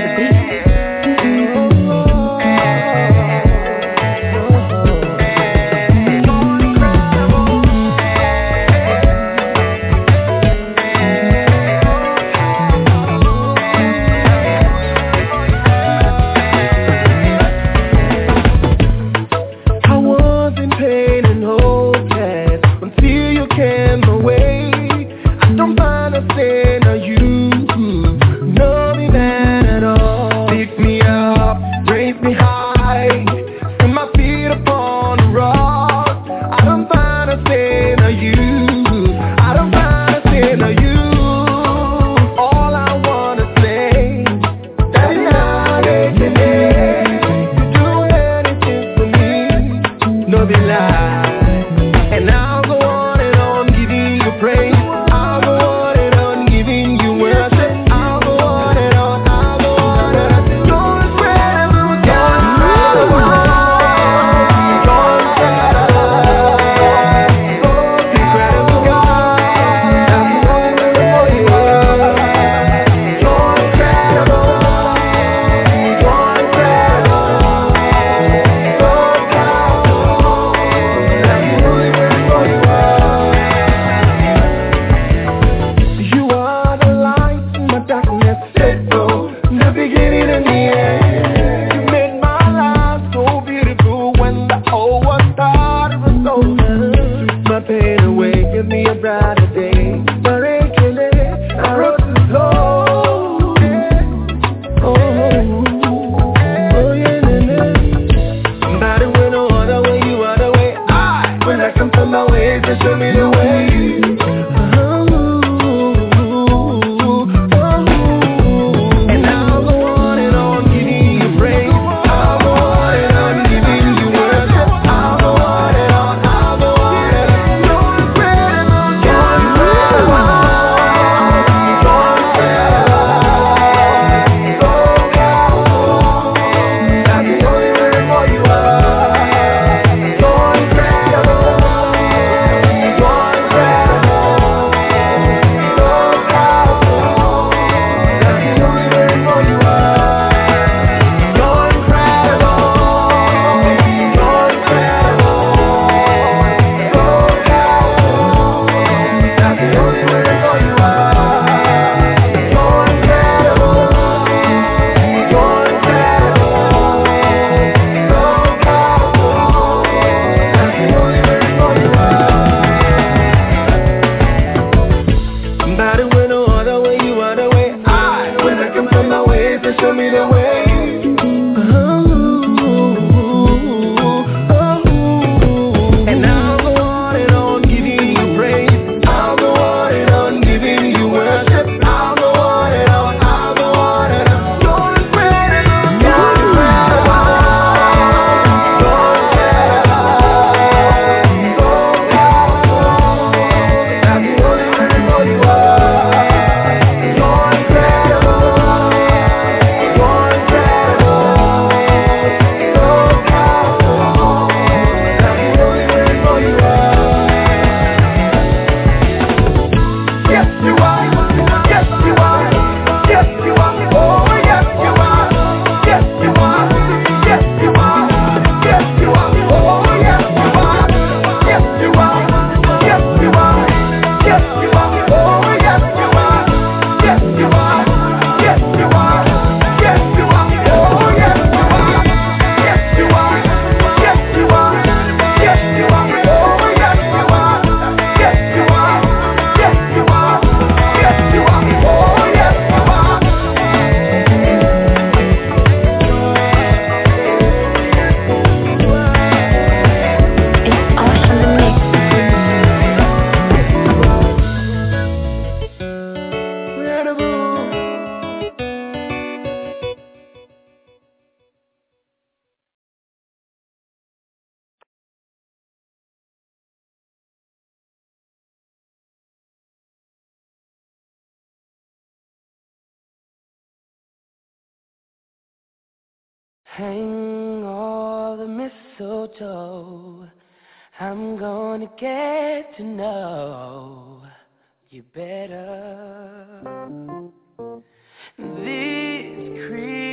Hang all the mistletoe. I'm gonna get to know you better. This Christmas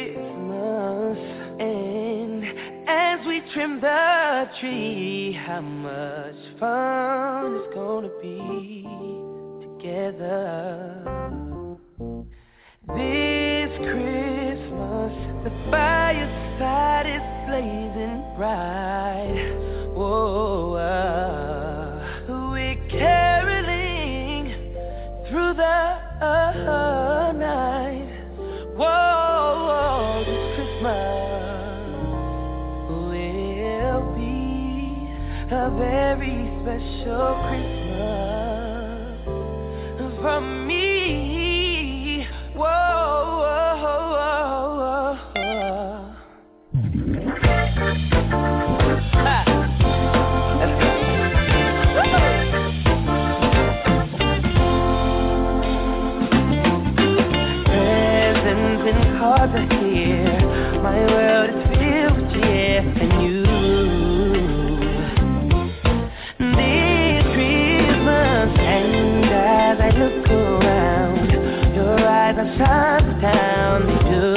trim the tree. How much fun it's gonna be together. This Christmas, the fireside is blazing bright. Whoa, uh, we're caroling through the uh, night. Whoa, whoa, this Christmas will be a very special Christmas for me. Whoa, whoa, whoa, whoa, whoa. Ha. Presents and cards are here. My world is filled with cheer and you. This Christmas, and as I look around, your eyes are shine down, they do.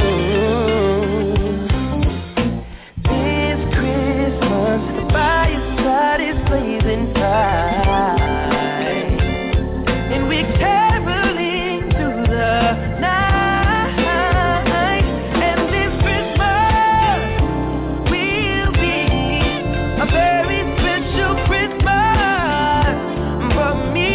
This Christmas, the fireside is blazing bright, and we're caroling through the night. And this Christmas will be a very special Christmas for me.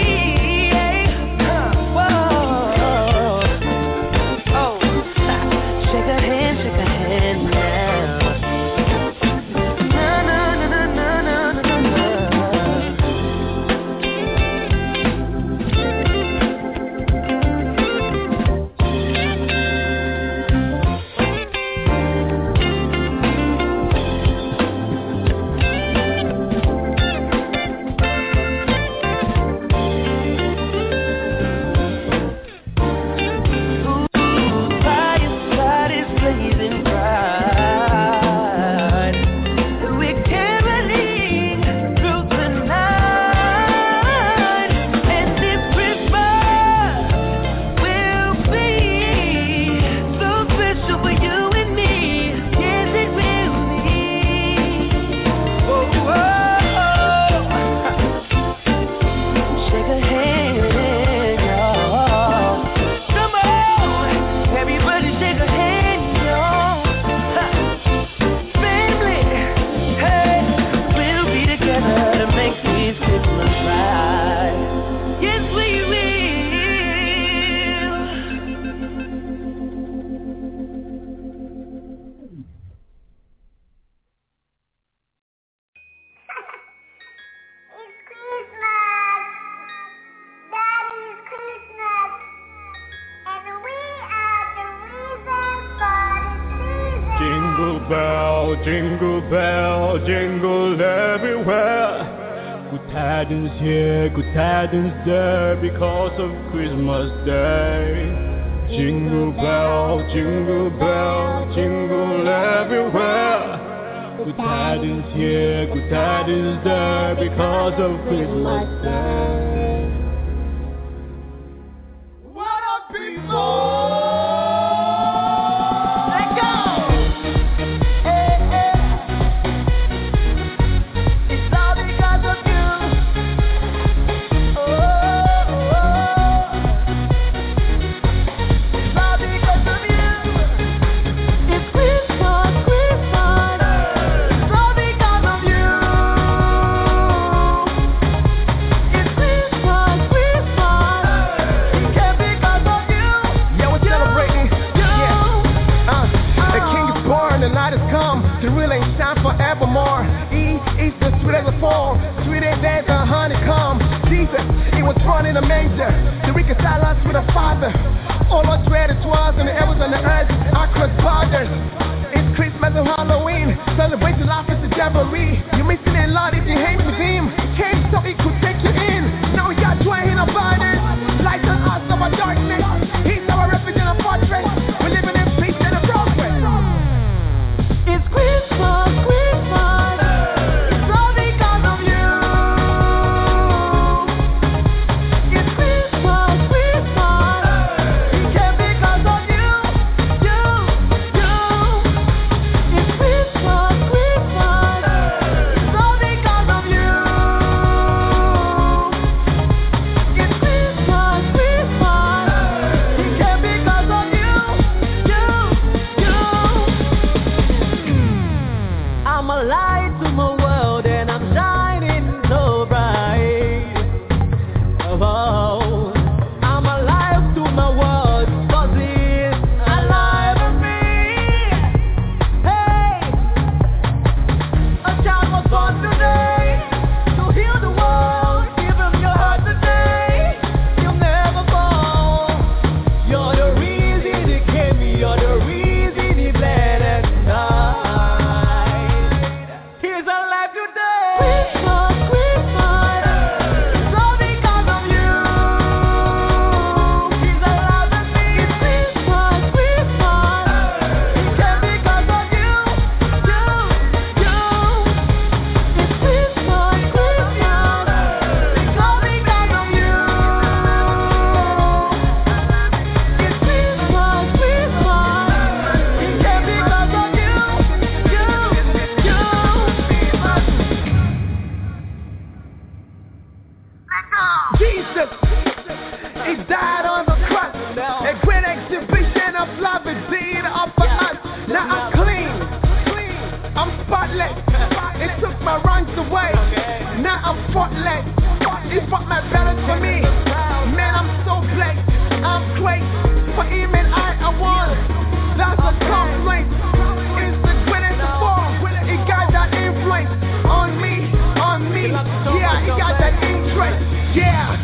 Jingle bell, jingle bell, jingle everywhere. Good tidings here, good tidings there, because of Christmas Day. Jingle bell, jingle bell, jingle everywhere. Good tidings here, good tidings there, because of Christmas Day. What up, people? Forevermore, E is the sweet as a fall, sweeter than the honeycomb. Jesus, he was born in a manger to reconcile us with the Father. All us where it was in the heavens and the earth, across borders. It's Christmas and Halloween, celebrate the life of the Jamboree. You're missing a lot if you hate with him. He came so he could take you in. Now we got dwelling about it. Light on us of our darkness. He's our refuge and a fortress. We're living in peace and a progress. It's Christmas, Christmas. It's all because of you. It's Christmas, Christmas. It came because of you, you, you. It's Christmas, Christmas. faultless. It's what my better for me. Man, I'm so blessed. I'm great. For even I, I want. That's a compliment. It's the greatest of all. It got that influence on me, on me. Yeah, it got that interest. Yeah.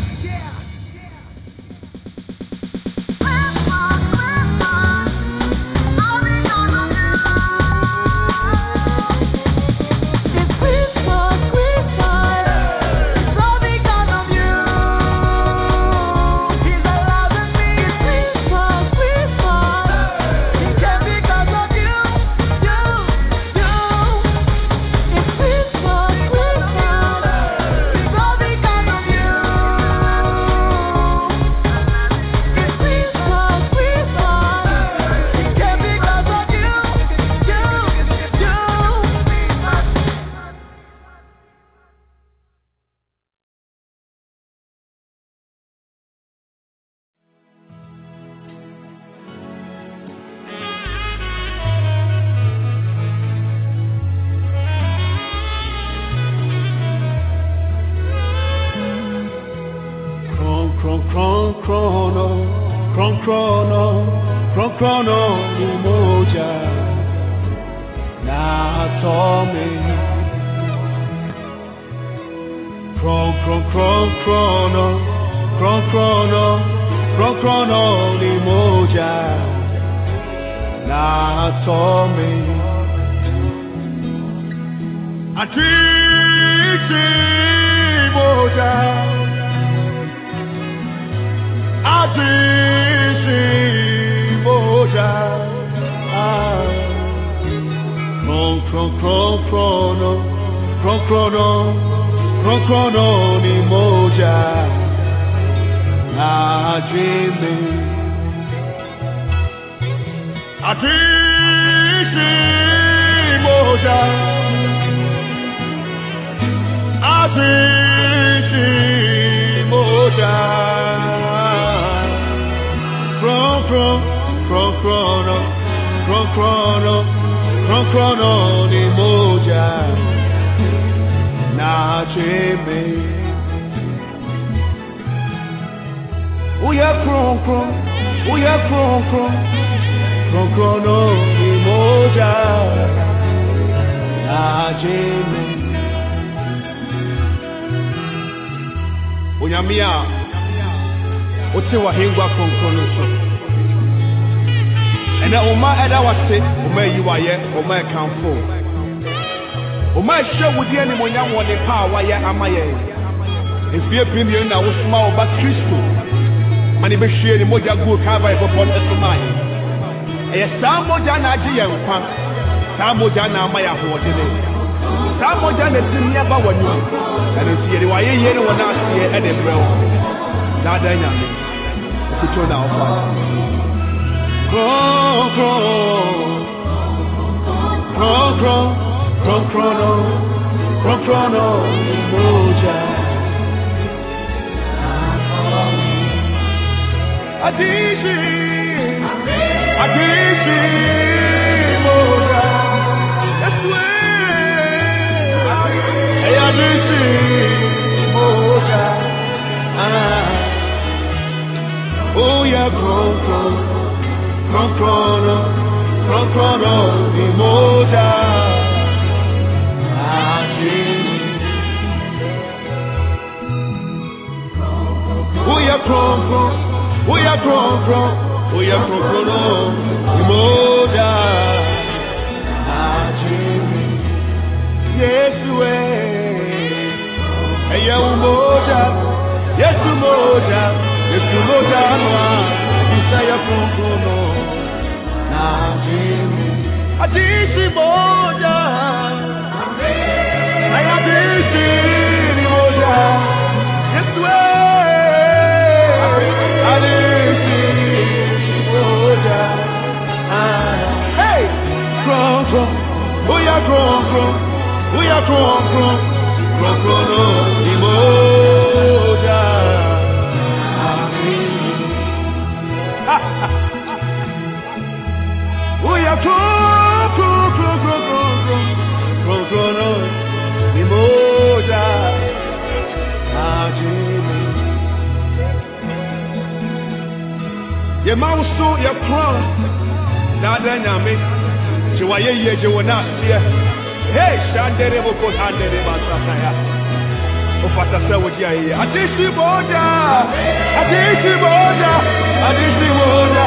Your mouse so your crown. Nada nyame. Chiwaye ye jewana sia. Hey, shandere boko handere basataya. Ofata sawoji aye. Adisi boda. Adisi boda. Adisi boda.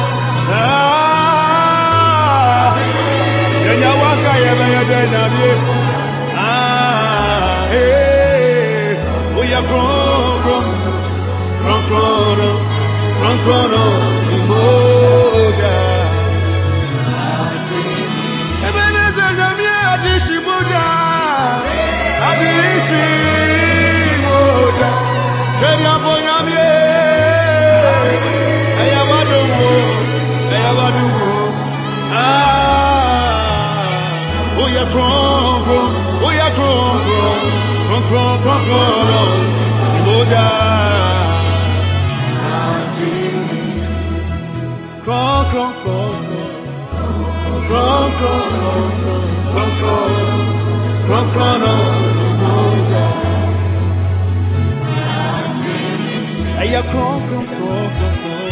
Ah. Yenya waka yebe yebe nabi. Ah. Hey. Oya kron kron. Kron kron. Kron kron. Boda. Ebenezer Jamie Adisi boda. Adisi boda. Kenya bonamie. Eya wadugo. Eya wadugo. Ah. Oya kron kron. Oya kron kron. Kron kron kron kron. Boda. Kron kron kron. Kron kron kron. Kron kron. Kron kron. Boda. Eya kron kron kron kron.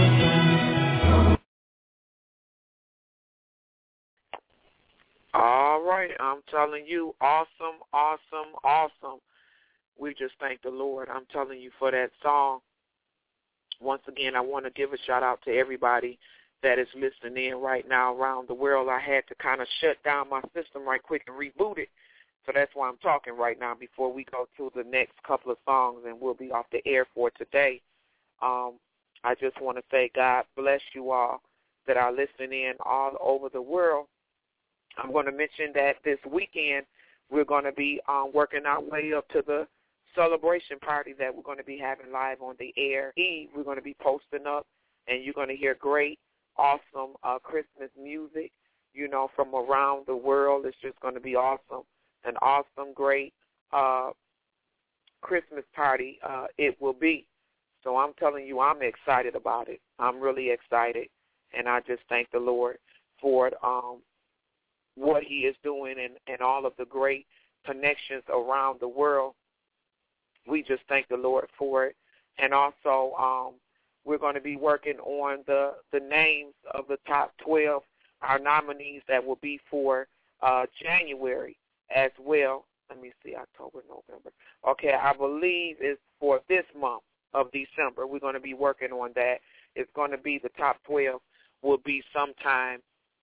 All right, I'm telling you, awesome, awesome, awesome. We just thank the Lord. I'm telling you for that song. Once again, I want to give a shout out to everybody that is listening in right now around the world. I had to kind of shut down my system right quick and reboot it. So that's why I'm talking right now before we go to the next couple of songs and we'll be off the air for today. Um, I just want to say God bless you all that are listening in all over the world. I'm going to mention that this weekend we're going to be um, working our way up to the celebration party that we're going to be having live on the air. Eve, we're going to be posting up, and you're going to hear great, awesome uh, Christmas music, you know, from around the world. It's just going to be awesome. An awesome, great uh, Christmas party uh, it will be. So I'm telling you, I'm excited about it. I'm really excited, and I just thank the Lord for it. Um, what he is doing and, and all of the great connections around the world. We just thank the Lord for it. And also um, we're going to be working on the, the names of the top twelve, our nominees that will be for uh, January as well. Let me see, October, November. Okay, I believe it's for this month of December. We're going to be working on that. It's going to be the top twelve will be sometime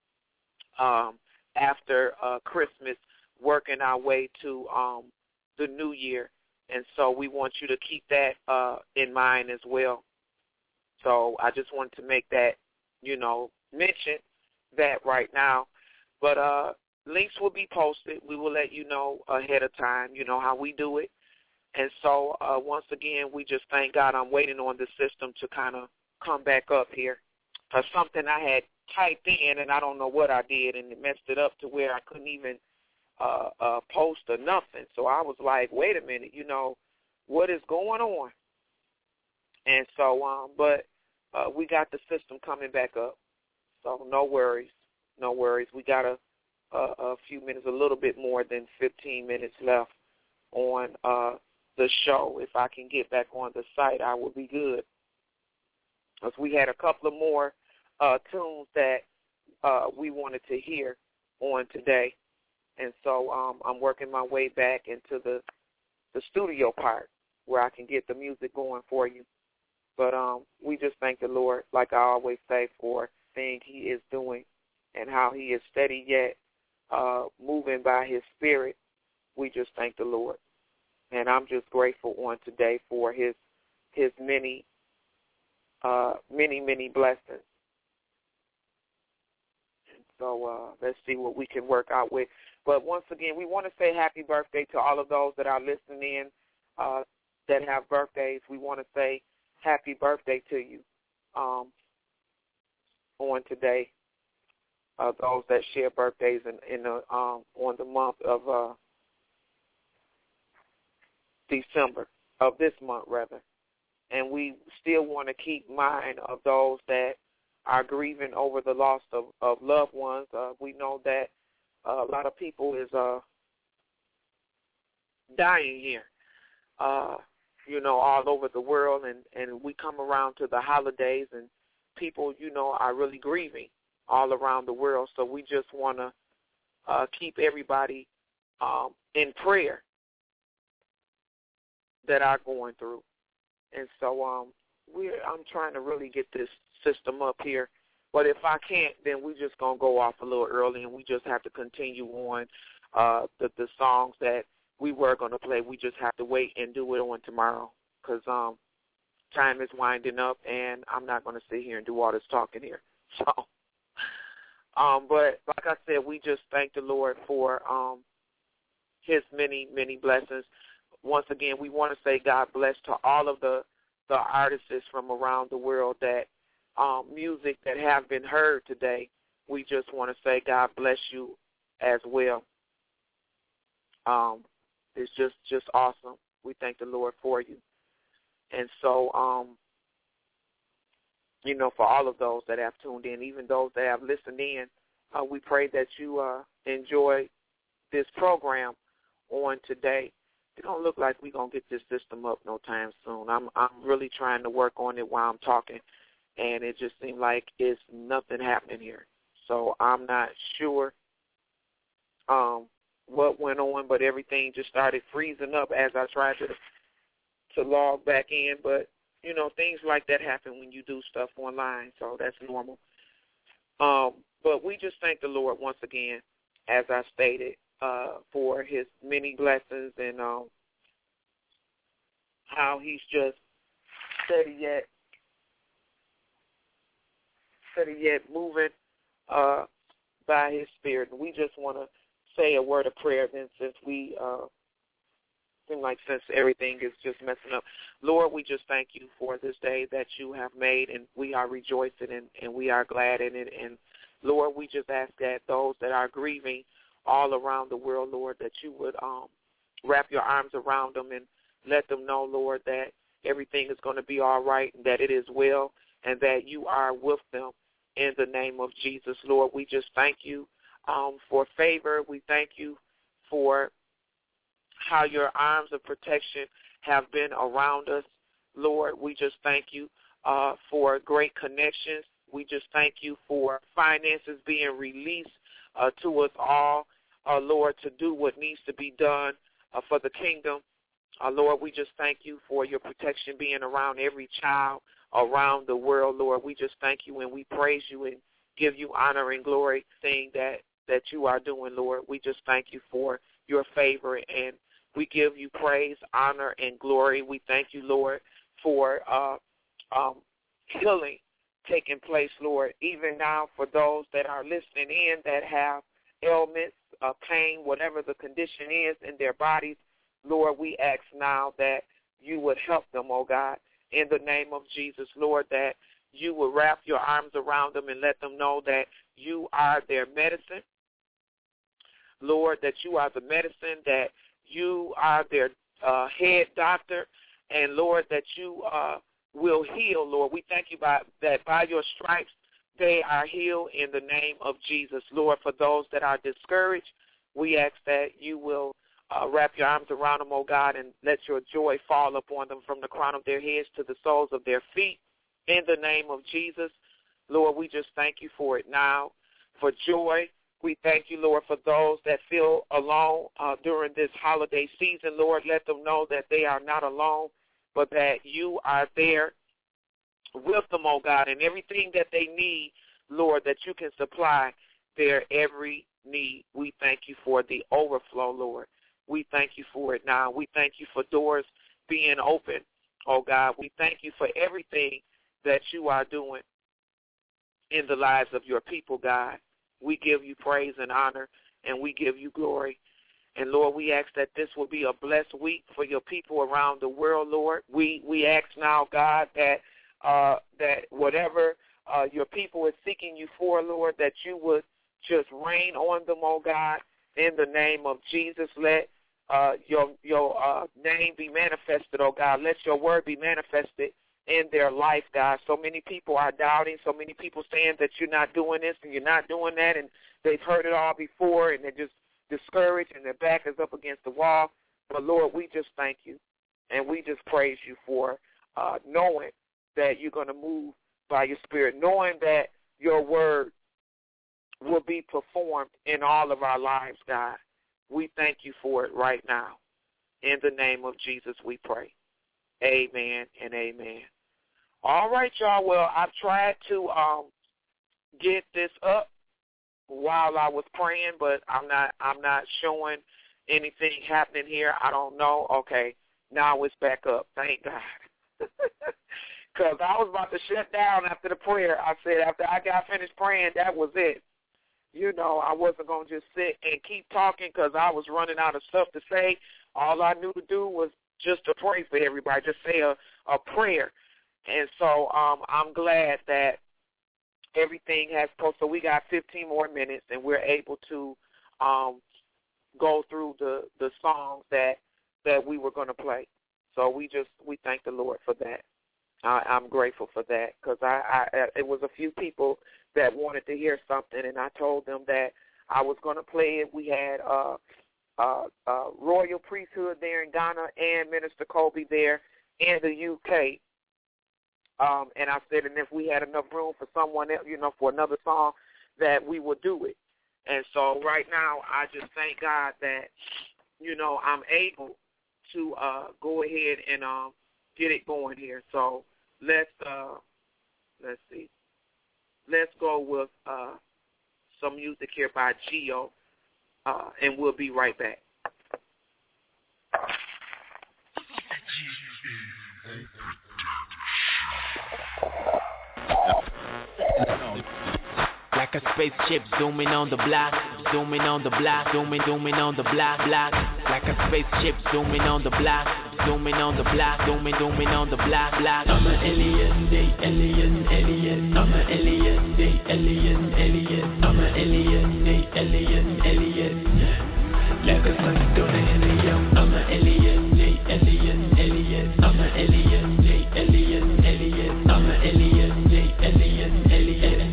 um, after uh, Christmas, working our way to um, the new year. And so we want you to keep that uh, in mind as well. So I just wanted to make that, you know, mention that right now. But uh, links will be posted. We will let you know ahead of time, you know, how we do it. And so uh, once again, we just thank God. I'm waiting on the system to kind of come back up here. Uh, something I had typed in, and I don't know what I did, and it messed it up to where I couldn't even uh, uh, post or nothing. So I was like, wait a minute, you know, what is going on? And so, um, but uh, we got the system coming back up. So no worries, no worries. We got a, a, a few minutes, a little bit more than fifteen minutes left on uh, the show. If I can get back on the site, I will be good. Because we had a couple of more uh, tunes that uh, we wanted to hear on today. And so um, I'm working my way back into the, the studio part where I can get the music going for you. But um, we just thank the Lord, like I always say, for things he is doing and how he is steady yet uh, moving by his spirit. We just thank the Lord. And I'm just grateful on today for his his many, uh, many, many blessings. And so uh, let's see what we can work out with. But once again, we want to say happy birthday to all of those that are listening in uh, that have birthdays. We want to say happy birthday to you um, on today. Uh, those that share birthdays in, in the, um, on the month of uh, December, of this month rather. And we still want to keep mind of those that are grieving over the loss of, of loved ones. Uh, we know that uh, a lot of people is uh, dying here, uh, you know, all over the world. And, and we come around to the holidays, and people, you know, are really grieving all around the world. So we just want to uh, keep everybody um, in prayer that are going through. And so um, we I'm trying to really get this system up here. But if I can't, then we're just going to go off a little early, and we just have to continue on uh, the, the songs that we were going to play. We just have to wait and do it on tomorrow because um, time is winding up, and I'm not going to sit here and do all this talking here. So, um, but like I said, we just thank the Lord for um, his many, many blessings. Once again, we want to say God bless to all of the, the artists from around the world that um, music that have been heard today. We just want to say God bless you as well. Um, it's just, just awesome. We thank the Lord for you. And so, um, you know, for all of those that have tuned in, even those that have listened in, uh, we pray that you uh, enjoy this program on today. It don't look like we're going to get this system up no time soon. I'm I'm really trying to work on it while I'm talking, and it just seems like it's nothing happening here. So I'm not sure um, what went on, but everything just started freezing up as I tried to to log back in. But, you know, things like that happen when you do stuff online, so that's normal. Um, but we just thank the Lord once again, as I stated, Uh, for his many blessings and um, how he's just steady yet, steady yet moving uh, by his Spirit. And we just want to say a word of prayer then, since we uh, seem like since everything is just messing up. Lord, we just thank you for this day that you have made, and we are rejoicing and, and we are glad in it. And Lord, we just ask that those that are grieving all around the world, Lord, that you would um, wrap your arms around them and let them know, Lord, that everything is going to be all right and that it is well and that you are with them in the name of Jesus. Lord, we just thank you um, for favor. We thank you for how your arms of protection have been around us. Lord, we just thank you uh, for great connections. We just thank you for finances being released uh, to us all. Uh, Lord, to do what needs to be done uh, for the kingdom. Uh, Lord, we just thank you for your protection being around every child around the world, Lord. We just thank you and we praise you and give you honor and glory, saying that, that you are doing, Lord. We just thank you for your favor, and we give you praise, honor, and glory. We thank you, Lord, for uh, um, healing taking place, Lord, even now for those that are listening in that have ailments, uh, pain, whatever the condition is in their bodies. Lord, we ask now that you would help them, oh God, in the name of Jesus, Lord, that you would wrap your arms around them and let them know that you are their medicine. Lord, that you are the medicine, that you are their uh, head doctor, and Lord, that you uh, will heal, Lord. We thank you by, that by your stripes they are healed in the name of Jesus. Lord, for those that are discouraged, we ask that you will uh, wrap your arms around them, oh God, and let your joy fall upon them from the crown of their heads to the soles of their feet in the name of Jesus. Lord, we just thank you for it now, for joy. We thank you, Lord, for those that feel alone uh, during this holiday season. Lord, let them know that they are not alone, but that you are there with them, oh God, and everything that they need, Lord, that you can supply their every need. We thank you for the overflow, Lord. We thank you for it now. We thank you for doors being open, oh God. We thank you for everything that you are doing in the lives of your people, God. We give you praise and honor, and we give you glory. And, Lord, we ask that this will be a blessed week for your people around the world, Lord. We, we ask now, God, that Uh, that whatever uh, your people is seeking you for, Lord, that you would just rain on them, oh God, in the name of Jesus. Let uh, your your uh, name be manifested, oh God. Let your word be manifested in their life, God. So many people are doubting, so many people saying that you're not doing this and you're not doing that, and they've heard it all before, and they're just discouraged, and their back is up against the wall. But, Lord, we just thank you, and we just praise you for uh, knowing that you're going to move by your Spirit, knowing that your word will be performed in all of our lives, God. We thank you for it right now. In the name of Jesus, we pray. Amen and amen. All right, y'all. Well, I've tried to um, get this up while I was praying, but I'm not. I'm not showing anything happening here. I don't know. Okay, now it's back up. Thank God. Because I was about to shut down after the prayer. I said after I got finished praying, that was it. You know, I wasn't going to just sit and keep talking because I was running out of stuff to say. All I knew to do was just to pray for everybody, just say a, a prayer. And so um, I'm glad that everything has posted. So we got fifteen more minutes, and we're able to um, go through the, the songs that, that we were going to play. So we just we thank the Lord for that. I, I'm grateful for that because I, I it was a few people that wanted to hear something, and I told them that I was going to play it. We had uh, uh, uh, Royal Priesthood there in Ghana and Minister Kobe there in the U K. Um, and I said, and if we had enough room for someone else, you know, for another song, that we would do it. And so right now, I just thank God that, you know, I'm able to uh, go ahead and um, get it going here. So let's uh, let's see. Let's go with uh, some music here by Gio, uh, and we'll be right back. Like a spaceship zooming on the block, zooming on the block, zooming, zooming on the block, block. Like a spaceship zooming on the block, zooming on the block, zooming, zooming on the block, block. I'm an alien, they alien, alien. I'm an alien, they alien, alien. I'm an alien, they alien, alien. Like a sun to the helium. I'm an alien, they alien, alien. I'm an alien, they alien, alien. I'm an alien, they alien, alien.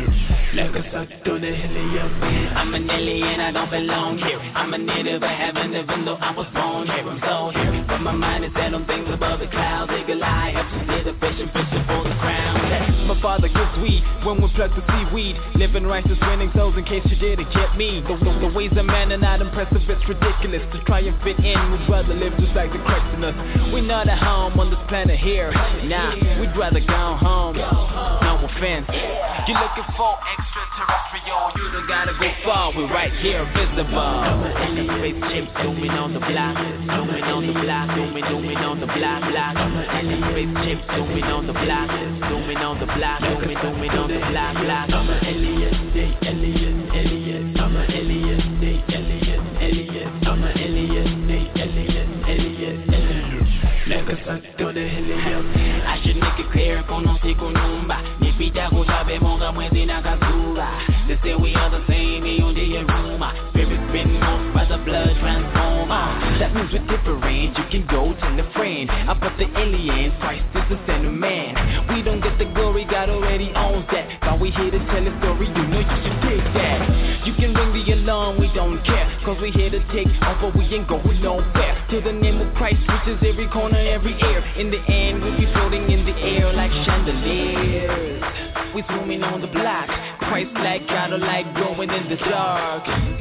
Like a sun to the helium. I'm an alien, I don't belong here. I'm a native of heaven, even though I was born here. I'm so here, but my mind is set on things above the clouds. Eagle eye, helps me see the vision, vision for the crown. My father gives weed when we pluck the seaweed. Living righteous, winning souls in case you didn't get me. The, the, the ways of man are not impressive, it's ridiculous. To try and fit in, we'd rather live just like the Christ in us. We're not at home on this planet here. Nah, we'd rather go home. No offense. You're looking for extraterrestrial, you don't gotta go far. We're right here, visible. Like a spaceship zooming on the block, zooming on the block, zooming, zooming on the block, block. Like a spaceship zooming on the block, zooming on the block, zooming, zooming on the block, block. I'm an alien, they alien, alien. I'm an alien, they alien, alien. I'm an alien, they alien, alien, alien. Like a sun to the helium. I should make it clear, kono si kunumba. Ni pita ko sabe monga mwezi na kazura. They say we are the same, me on the aroma. Spirits been moved by the blood transformer. That means we're different, you can go tell a friend about the aliens, Christ is the son of man. We don't get the glory, God already owns that. But we here to tell a story, you know you should take that. You can ring the alarm, we don't care, cause we here to take over, we ain't going nowhere. To the name of Christ, which is every corner, every ear. In the end, we'll be floating in the air like chandeliers. We zooming on the block, Christ like God or like glowing in the dark.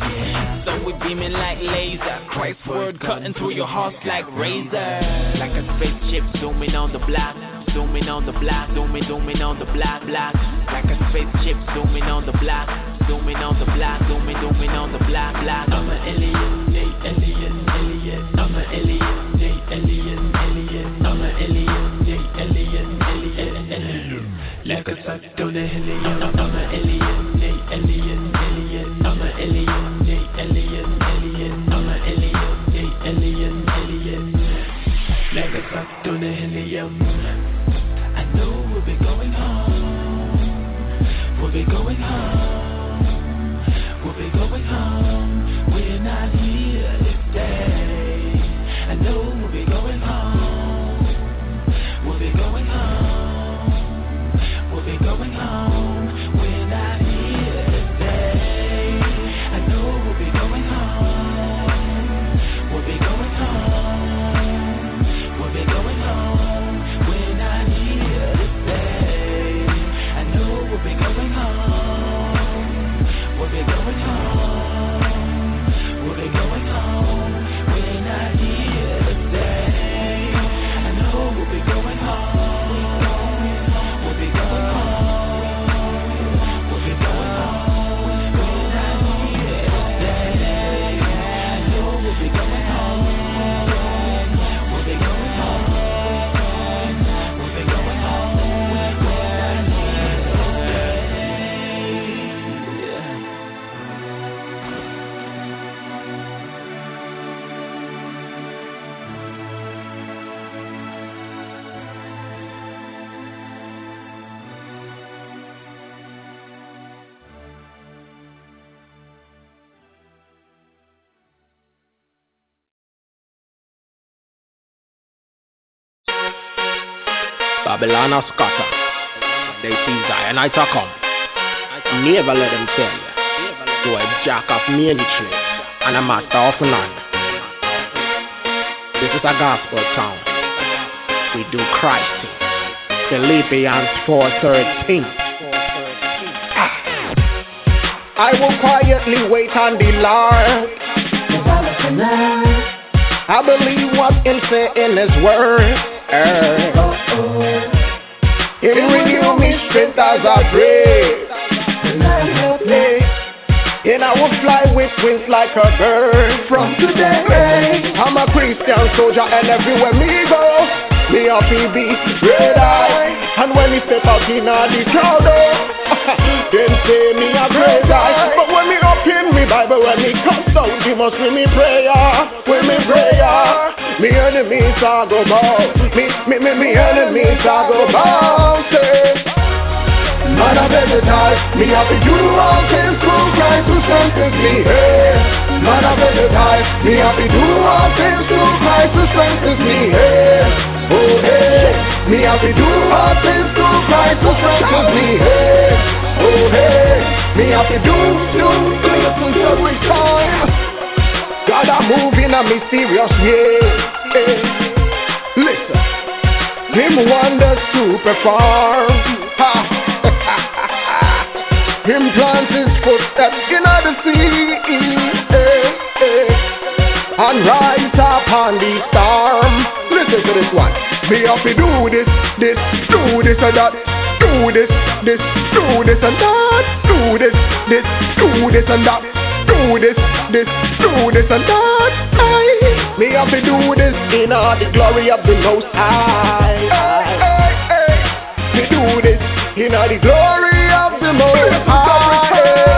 So we beaming like laser, Christ's word cutting through your heart like razor. Like a spaceship zooming on the block, zooming on the block, zooming, zooming on the block, block. Like a spaceship zooming on the block, zooming on the block, zooming, zooming on the block, block. I'm an alien, they alien, alien. I'm an alien, they alien, alien. I'm an alien, they alien, alien, alien. Like a sun to the helium. I'm an alien, they alien, alien. I'm an alien, they alien, alien. I'm an alien, they alien, alien. Like a sun to the helium. I know we'll be going home. We'll be going home. We'll be going home. Babylon or scatter. They see Zion I to come. Never let them tell you. You a jack of many trades and a master of none. This is a gospel town. We do Christ thing. Philippians four thirteen. I will quietly wait on the Lord. I believe what He'll say in His word. He'll renew me strength as I pray. And I will fly with wings like a bird. From today, I'm a Christian soldier, and everywhere me go, me a P B red eye. And when he step out in the crowd, then say me a great guy. But when me up in me Bible, when me comes out, he must with me prayer, with me prayer. Me enemies I go bow, me me me me enemies I go bow. Say, man of every time, me have to do all things through Christ who strengthens me. Hey, man of every time, me have to do all things through Christ who strengthens me. Hey, oh hey, me have to do all things through Christ who strengthens me. Hey, oh hey, me have to do do do do every time. God a move in a mysterious way. Hey, listen, Him wonders to perform. Ha. Him plants His footsteps in the sea, eh, eh, and rise upon the storm. Listen to this one. Me have to do this, this, do this and that, do this, this, do this and that, do this, this, do this and that, do this, this, do this and that. Aye. Me have to do this in all the glory of the Most High. Aye, aye, aye. Me do this in all the glory of the Most High.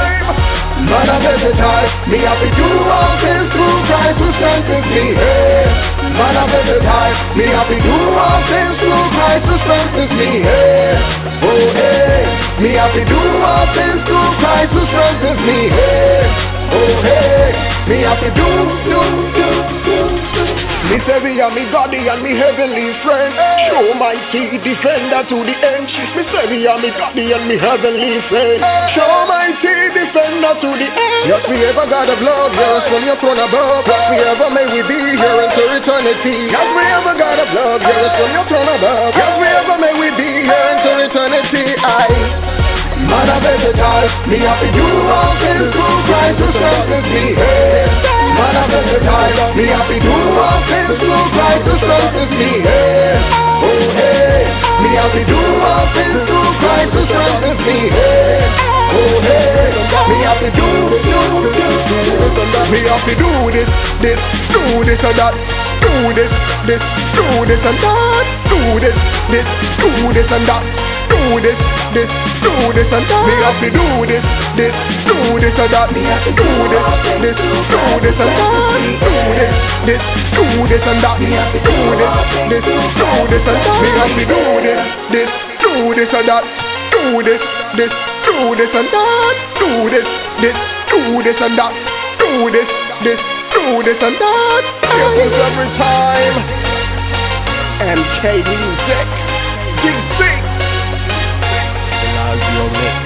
Man of every time, me have to do all things through Christ who strengthens me. Hey, man of every time, me have to do all things through Christ who strengthens me. Hey, oh hey, me have to do all things through Christ who strengthens me. Hey, oh hey, me have to do do do do do. Me Savior, me God, and me heavenly friend. Show mighty defender to the end. Me Savior, me God, and me heavenly friend. Show mighty defender to the end. Yes, we ever got a blood, yes, from your throne above. Yes, we ever may we be here until eternity. Yes, we ever got a blood, yes, from your throne above. Yes, we ever may we be here until eternity. I, man of every time, me have to do all things through Christ who strengthens me. Hey, man of every time, me have to do all things through Christ who strengthens me. Hey, oh hey, me have to do all things through Christ who strengthens me. Hey, oh hey, me have to do, do, do, do, me have to do this, this, do this and that, do this, this, do this and that, do this, this, do this and that, do this, this, do this and that. Me have to do this, this, do this and that, me have to do this, this, do this and that, do this, this, do this and that, me have to do this, this, do this and that. Me have to do this, this, do this and that, do this, this, do this and that, do this, this, do this and that, do this, this, do this and that. Happens every time. M K Music, D C, Lazio Mix.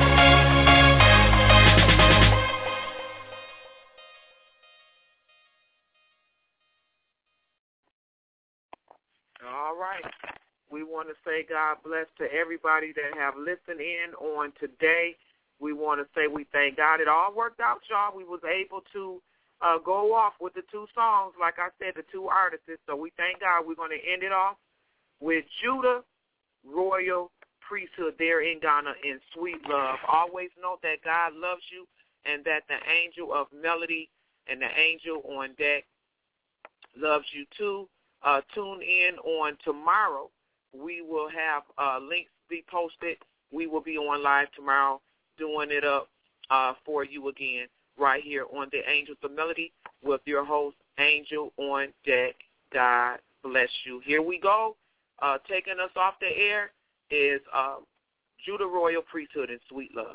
All right. We want to say God bless to everybody that have listened in on today. We want to say we thank God. It all worked out, y'all. We was able to uh, go off with the two songs, like I said, the two artists. So we thank God. We're going to end it off with Judah Royal Priesthood there in Ghana in Sweet Love. Always note that God loves you and that the angel of melody and the angel on deck loves you too. Uh, tune in on tomorrow. We will have uh, links be posted. We will be on live tomorrow doing it up uh, for you again right here on the Angels of Melody with your host, Angel on Deck. God bless you. Here we go. Uh, taking us off the air is uh, Judah Royal Priesthood and Sweet Love.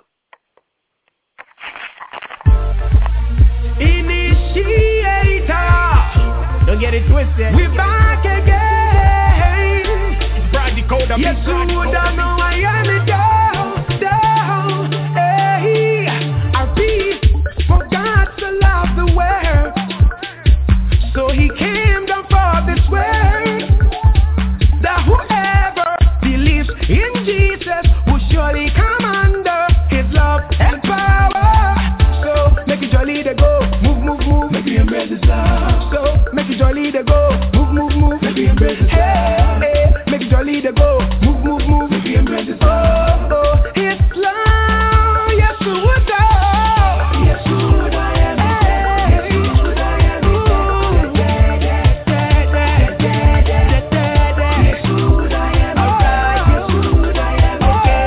Initiator. Don't get it twisted. We're back again. Brad the Coda a yes, big God. Yes, who don't know I am it down, down. Hey, I be for God to love the world, so He came down for this world. That whoever believes in Jesus will surely come under His love and power. So make it jolly to go, move, move, move. Make it embrace His love. So make it jolly to go, move, move, move. Make it embrace His love. Hey, hey, make it jolly to go, move, move, move. Make it embrace His love. Oh, oh, His love, yes, who would know? Yes, who would I am? Hey, yes, who would I am? Ooh, yeah, yeah, yeah, yeah, yeah, yeah, yes, who would I am? Alright, yes, who would I am?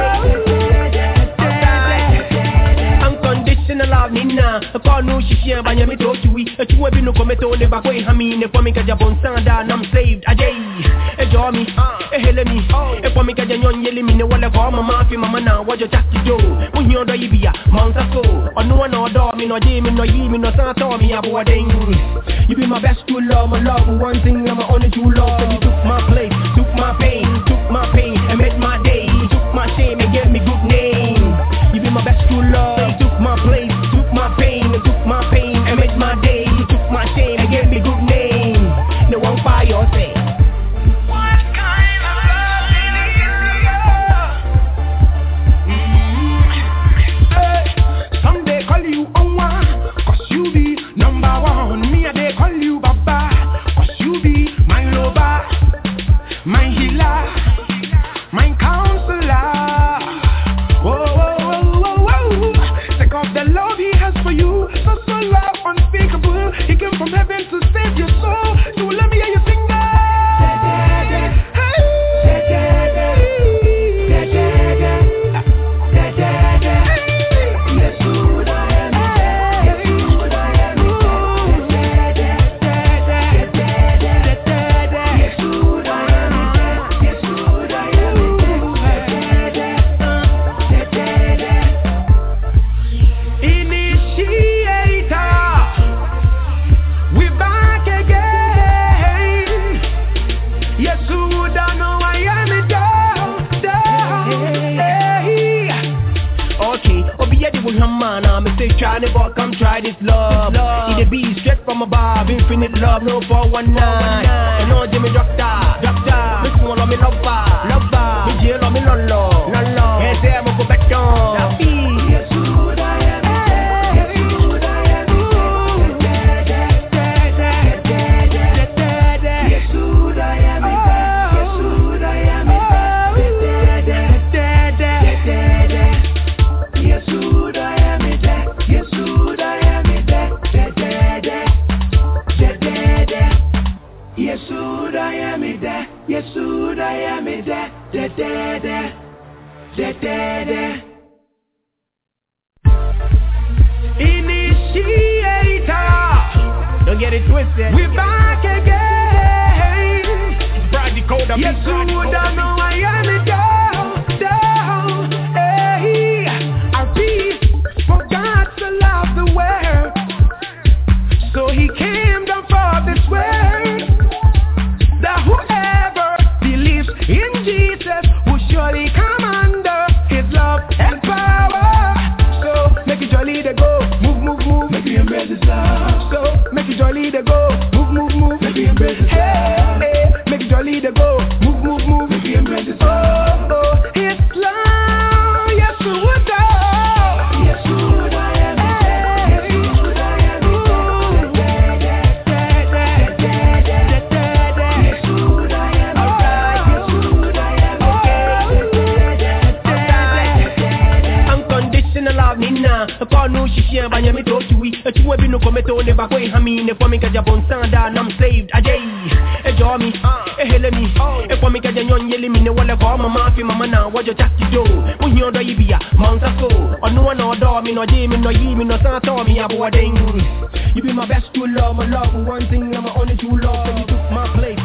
Okay, unconditional love, Nina. Call no shishia, but you me talk to we. A two have been no comment on the back way. I mean, if I make a job on Sanda, and I'm saved. A day, a journey, a hell me. If I make a young yelling me, no one like all my mafia, mama now, what you just to do? When you're the Ibia, Mount Sasso, or no one or dog, me, no Jamie, no Yimi, no Santa, me, I'm boarding. You be my best true love, my love, one thing, I'm only true love. So you took my place, took my pain, took my pain, and made my day. You took my shame and gave me good name. You be my best true love, so you took my place, took my pain, and took my pain, and made my day. You took my shame and gave me good name. No one fire your say. What kind of love is this? Hey, some they call you Owa, cause you be number one. Me they call you Baba, cause you be my lover, my healer, my counselor. Whoa, whoa, whoa, whoa, whoa. Take off the love He has for you. So, so love unspeakable. He came from heaven to save your soul. So let me hear you sing that. Try never come try this love. love. It be straight from above, infinite love, no four one nine. No Jimmy Doctor, Doctor. Miss one of me lover, lover. Me jail of me lolo, lolo. Hey, say I'm go back down. Yes, who I am. Initiator, don't get it twisted. We're back again. It's Brady Code. Yes, who don't know I am it down, down. Hey, I be for God to love the world, so He came down for this world. That whoever believes in Jesus will surely come under His love and power. So make it jolly to go, move, move, move. Make it embrace His love. So make it jolly to go, move, move, move. Make it embrace His love. Hey, hey, make it jolly to go, move, move, move. Make it embrace His love. Oh, oh, His love, yes, who would know? Yes, who would I am? Yes, who would I am? Ooh, yeah, yeah, yeah, yeah, yeah, yeah. Yes, who would I am? Alright, yes, who would I am? Okay, unconditional love, Nina. Call no shishia, but you me talk to we. A two have been no comment on the back way. I mean, if I make a job on Sanda, and I'm saved. A day, a journey, a hell me. If I make a young yelling me, no one like all my mafia, mama now, what you just to do? When you're the Ibia, Mount Sasso, or no one or dog, me no Jamie, no Yimi, no Santa, me, I'm boarding. You be my best true love, my love, one thing, I'm only true love. So you took my place,